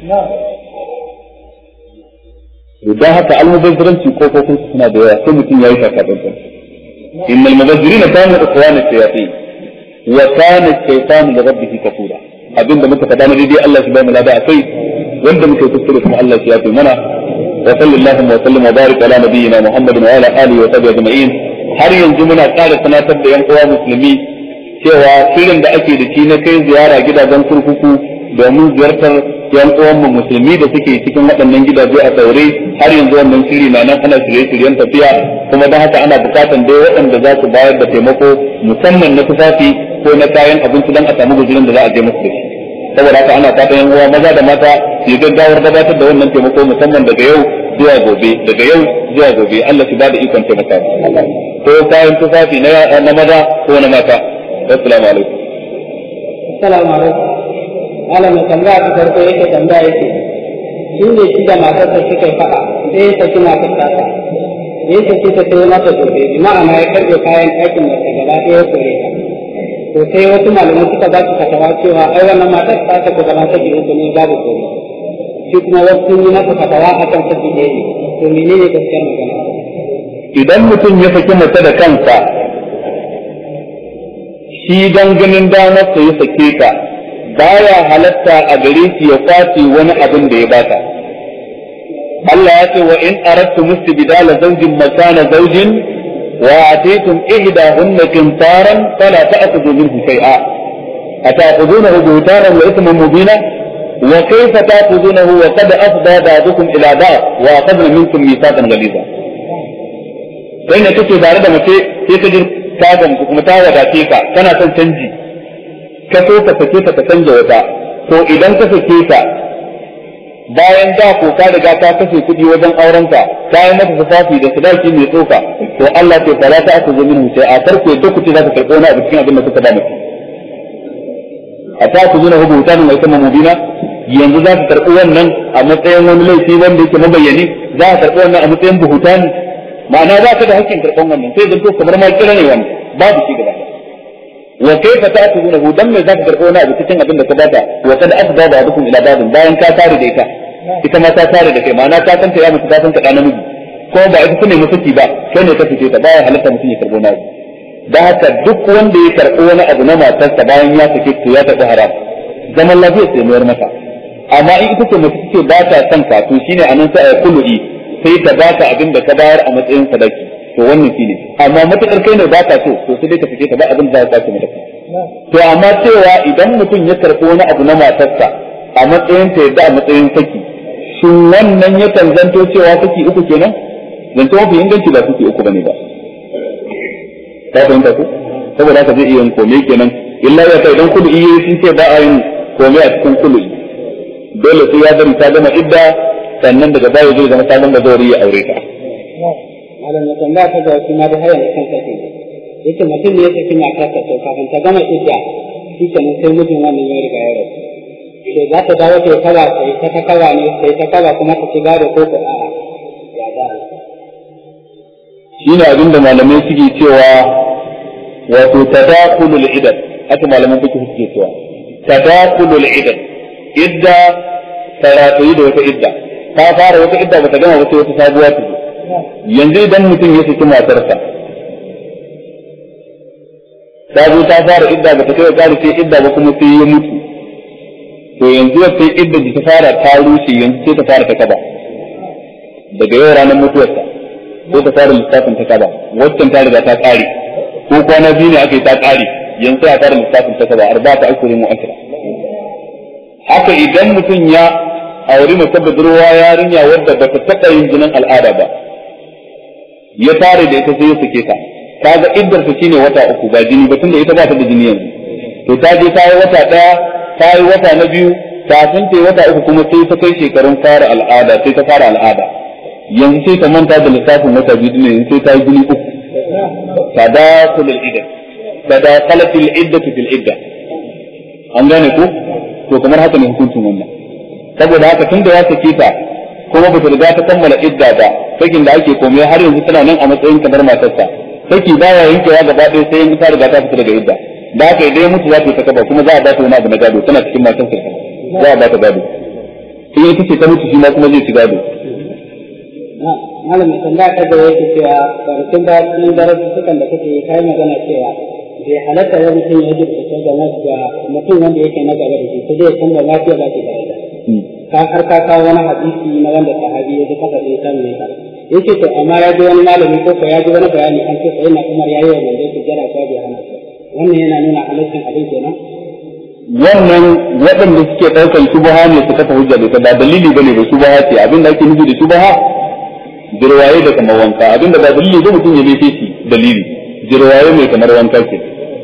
[SPEAKER 1] idan haka almubazziranci ko kun suna da yawa sai mutum yayi sakamakon innal mubazzirina kanu ikhwana shayatin wa kana ash-shaytanu li rabbihi kafura abinda muka faɗa na daidai Allah subhanahu wa ta'ala akai wanda muka kuskure kuma Allah ya yafe mana wa sallallahu wa sallam wa barik ala nabiyyina Muhammadin wa ala alihi wa sahbihi ajma'in har yanzu muna ƙara sanatar da yan uwa musulmi cewa shirin da ake da shi na kai ziyara gidajen kurkuku domin ziyartar yan uwanmu musulmi da suke cikin waɗannan gidaje a daure har yanzu wannan shiri na nan ana shirye-shiryen tafiya kuma don haka ana bukatan dai waɗanda za su bayar da taimako musamman na tufafi ko na kayan abinci don a samu guzurin da za a je musu da shi saboda haka ana fatan yan uwa maza da mata su yi gaggawar gabatar da wannan taimako musamman daga yau zuwa gobe Allah shi ba da ikon taimaka ko kayan tufafi na maza ko na mata. Assalamu alaikum.
[SPEAKER 3] Assalamu alaikum. Malamin tambaya ta farko yake tambaya yake shi ne shi da matarsa suka yi faɗa sai ya saki matar tasa ya saki ta sai mata gobe bi ma'ana ya karɓe kayan ɗakin da gaba ɗaya ya kore ta to sai wasu malamai suka ba su fatawa cewa ai wannan matar ta ta gaba ta gidan ne babu gobe shi kuma wasu sun yi masa fatawa akan saki ɗaya ne to menene gaskiyar magana
[SPEAKER 1] idan mutum ya saki mace da kansa shi dan ganin damar sa ya sake ta baya halatta a gare shi ya kwace wani abin da ya bata Allah ya ce wa in aradtum istibdala zawjin makana zawjin wa atitum ihdahunna qintaran fala ta'khudhu minhu shay'a ata'khudhunahu buhtanan wa ithman mubina wa kayfa ta'khudunahu wa qad afda ba'dukum ila ba'd wa akhadna minkum mithaqan ghaliza kai ne kake tare da mace sai ka ji ka gamsu kuma ta wadace ka kana son canji ka so ka sake ta ka canja wata to idan ka sake ta bayan da ko ka riga ka kashe kuɗi wajen aurenka ka yi mata tufafi da sadaki mai tsoka to Allah ke fara ta aka zo minhu sai a farko duk kuɗi za ka karɓo na a cikin abin da kuka ba mutum a ta ku zuna hubu mutanen mai sama mubina yanzu za ka karɓi wannan a matsayin wani laifi wanda yake mabayyani za ka karɓi wannan a matsayin buhutani ma'ana za ka da hakkin karɓan wannan sai zanto kamar ma kira ne wannan babu shi gaba wa kaifa ta'tudunahu dan me zaka karbo na abu cikin abin da ka bata wa kad afda ba'dukum ila ba'din bayan ka tare da ita ma ta tare da kai ma'ana ta kanta ya mutu ta kanta da namiji ko ba ita ne mutuki ba kai ne ka fice ta baya halatta mutum ya karbo na abu da haka duk wanda ya karbo wani abu na matarsa bayan ya sake to ya tafi haram zaman lafiya sai mayar masa amma in ita ce mutu ce ba ta son ka to shine anan sai ya kulli sai ta baka abin da ka bayar a matsayin sadaki to wannan shine amma matakar kai ne ba ka so to sai dai ka fice ta ba abin da za ka kwace mata to amma cewa idan mutum ya karɓi wani abu na matarsa a matsayin ta yadda a matsayin saki shin wannan ya zanto cewa saki uku kenan zanto mafi inganci ba saki uku bane ba ka fahimta ko saboda haka zai iya yin kome kenan illa ya kai idan kudu iya sun ce ba a yin kome a cikin kudu dole sai ya bari ta gama idda sannan daga baya zai zama ta gama zauri ya aure ta
[SPEAKER 3] malam ya tambaya ta ga kuma da hayan kan take yace mutum ne ya tafi matarsa to kafin ta gama idda shi kenan sai mutum wannan ya riga ya rasu sai za ta dawo ta kawa sai ta kawa ne sai ta kawa kuma ta shiga da koko a'a ya za
[SPEAKER 1] shine abinda malamai suke cewa wato tadakhulul idad haka malaman fiqh suke cewa tadakhulul idad idda taratu da wata idda ta fara wata idda bata gama wata sabuwa ta yanzu idan mutum ya saki matarsa ta zo ta fara idda ba ta kai ƙari sai idda ba kuma sai ya mutu to yanzu sai idda da ta fara ta rushe yanzu sai ta fara ta kaba daga yau ranar mutuwarsa ko ta fara lissafin ta kaba waccan ta riga ta ƙare ko kwana biyu ne aka yi ta ƙare yanzu sai a fara lissafin ta kaba arba'ata ashhurin wa ashra haka idan mutum ya auri mace budurwa yarinya wadda ba ta taɓa yin jinin al'ada ba ya tare da ita sai ya sake ta kaga iddar ta shine wata uku ba jini ba tunda ita ba ta da jini yanzu to ta je ta yi wata daya ta yi wata na biyu kafin ta yi wata uku kuma sai ta kai shekarun fara al'ada sai ta fara al'ada yanzu sai ta manta da lissafin wata biyu ne sai ta yi jini uku tadakhul al-iddah tadakhalat al-iddatu fil iddah an gane ko to kamar haka ne hukuncin wannan saboda haka tunda ya sake ta kuma ba ta riga ta kammala idda ba sakin da ake komai har yanzu tana nan a matsayin kamar matarsa saki baya yankewa gaba ɗaya sai in ta riga ta fita daga idda da haka idan mutu za ta yi ta kaba kuma za a ba ta wani abu na gado tana cikin matarsa za a ba ta gado in ita ce ta mutu shi ma kuma zai ci gado
[SPEAKER 3] malam mai tambaya ta da yake cewa kwanakin da cikin darussukan da kake kai magana cewa bai halatta wani mutum ya jirka da mutum wanda yake na gaba da shi sai dai san da lafiya ba ke da ita ka har ka kawo wani hadisi na wanda sahabi ya ji kasa da ita ne ka yace to amma ya ji wani malami ko ya ji wani bayani an ce sai na Umar yayi wa manzo su jira ko bai hana wannan yana nuna halaccin abin kenan
[SPEAKER 1] wannan waɗanda suke ɗaukar shubha ne su kafa hujja da ba dalili bane da shubha ce abin da ake nufi da shubha jirwaye da kamar wanka abin da ba dalili ba mutum ya bai shi dalili jirwaye mai kamar wanka ke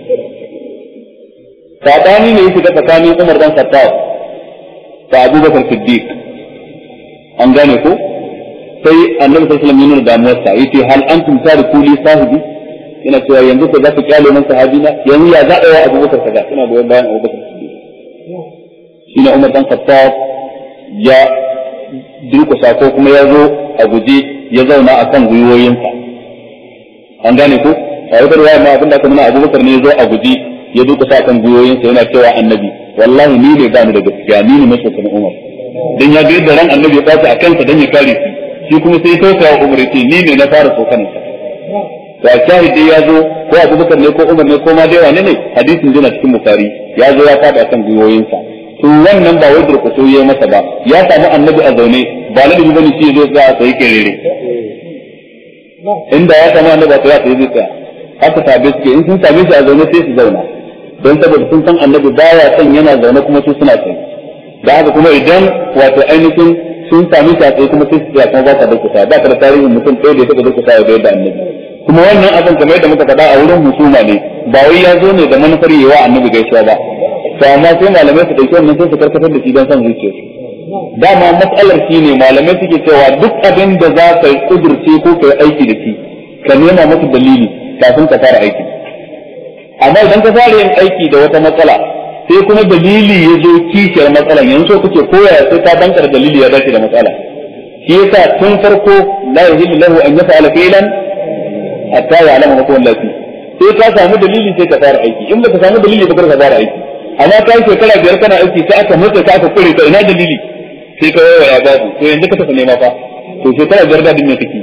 [SPEAKER 1] sabani ne yake da tsakanin Umar dan Khattab da Abubakar Siddiq an gane ko sai Annabi sallallahu alaihi wasallam yana da damuwarsa yace hal antum tariku li sahibi ina cewa yanzu ko za ku kyale man sahabina yanzu ya za a yi Abubakar kaza ina goyon bayan Abubakar Siddiq shine Umar dan Khattab ya durkusa ko kuma ya zo a guje ya zauna akan gwiwoyinsa an gane ko a wata riwaya ma abinda aka nuna Abubakar ne ya zo a guje ya durkusa akan gwiwoyinsa yana cewa Annabi wallahi ni ne ba ni da gaskiya ni ne masokin Umar dan ya ga yadda ran Annabi ya tashi akan sa dan ya kare shi kuma sai ya tausaya wa Umar yace ni ne na fara sokanin sa da shahidi ya zo ko Abubakar ne ko Umar ne ko ma dai wane ne hadisin yana cikin Bukhari ya zo ya fada akan gwiwoyinsa to wannan ba wai durkuso yayi masa ba ya samu Annabi a zaune ba ladabi bane shi zo za a sai kerere inda ya samu Annabi a sai zai tsaya haka tabe suke in sun same shi a zaune sai su zauna don saboda sun san Annabi baya son yana zaune kuma su suna tsaye da haka kuma idan wato ainihin sun sami tatsaye kuma sai su kuma ba ka durkusa ba ka da tarihin mutum ɗaya da ya taɓa durkusa ya bayar da annabi kuma wannan abin kamar yadda muka faɗa a wurin husuma ne ba wai ya zo ne da manufar yawa annabi gaisuwa ba to amma sai malamai su ɗauki wannan sai su karkatar da shi don son zuciyarsu dama matsalar shi ne malamai suke cewa duk abin da za ka yi kudurce ko ka yi aiki da shi ka nema masa dalili kafin ka fara aiki amma idan ka fara yin aiki da wata matsala sai kuma dalili ya zo kishiyar matsalan yanzu kuke koya sai ka bankar dalili ya dace da matsala shi yasa tun farko la yahillu lahu an yaf'ala fi'lan hatta ya'lama ma huwa allati sai ka samu dalili sai ka fara aiki in baka samu dalili ba ka fara aiki amma kai shekara 5 kana aiki sai aka mutsa ka aka kure ka ina dalili sai ka yawa ya babu to yanzu ka tafi nema fa to shekara 5 da me kake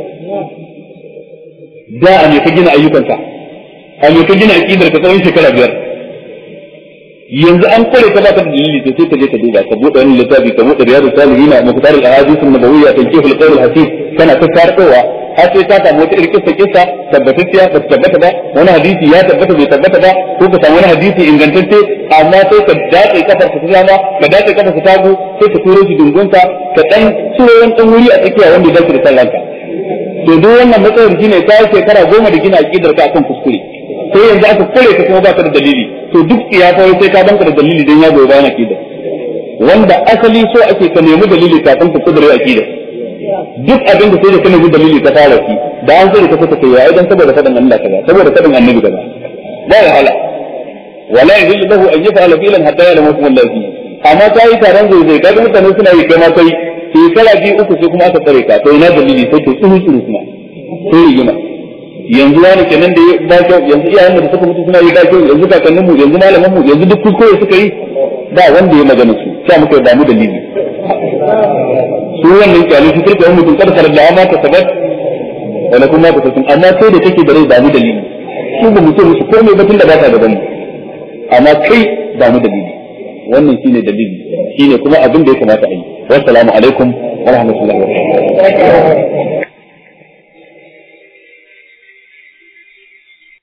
[SPEAKER 1] da a ne ka gina ayyukanka a ne ka gina aqidar ka tsawon shekara 5 yanzu an kore ka ba ka dalili to sai ka je ka duba ka bude wani littafi ka bude riyadu salihin muqtar al-ahadith an-nabawiyya tanqih al-qawl al-hasib kana ta tarkowa har sai ka samu wata irkisa kissa tabbatacciya ba tabbata ba wani hadisi ya tabbata bai tabbata ba ko ka samu wani hadisi ingantacce amma sai ka dace kafar ka dama ka dace kafar ka tagu sai ka turo shi dungunta ka dan ciro wani dan wuri a tsakiya wanda ya dace da sallanka to duk wannan matsayin shine ta shekara 10 da gina aqidar ka akan kuskure sai yanzu aka kore ka kuma baka da dalili to duk ya kawai sai ka banka da dalili dan ya goyi bayan aqida wanda asali so ake ka nemi dalili kafin ka kudure aqida duk abin da sai da ka nemi dalili ka fara shi da an sai ka saka kai dan saboda fadan Allah kaza saboda fadan annabi kaza ba ya hala wala yahillu lahu an yaf'ala fi'lan hatta ya'lama hukm Allah fi amma kai taron zai ga mutane suna yi kai ma kai shekara 2-3 sai kuma aka tsare ka to ina dalili sai to tsuru kuma sai rigima yanzu wani kenan da ba kyau yanzu iyayen da suka mutu suna yi ba kyau yanzu kakannin mu yanzu malaman mu yanzu duk kuskure suka yi ba wanda ya magana su sai muka damu dalili su wannan kyalin su kirka mutum karkar da ma ka sabat wala kuma ka san amma sai da kake da rai damu dalili su ba mutum su komai batun da ba ka gaban amma kai damu dalili wannan shine dalili shine kuma abin da ya kamata a yi wassalamu alaikum wa rahmatullahi wa barakatuh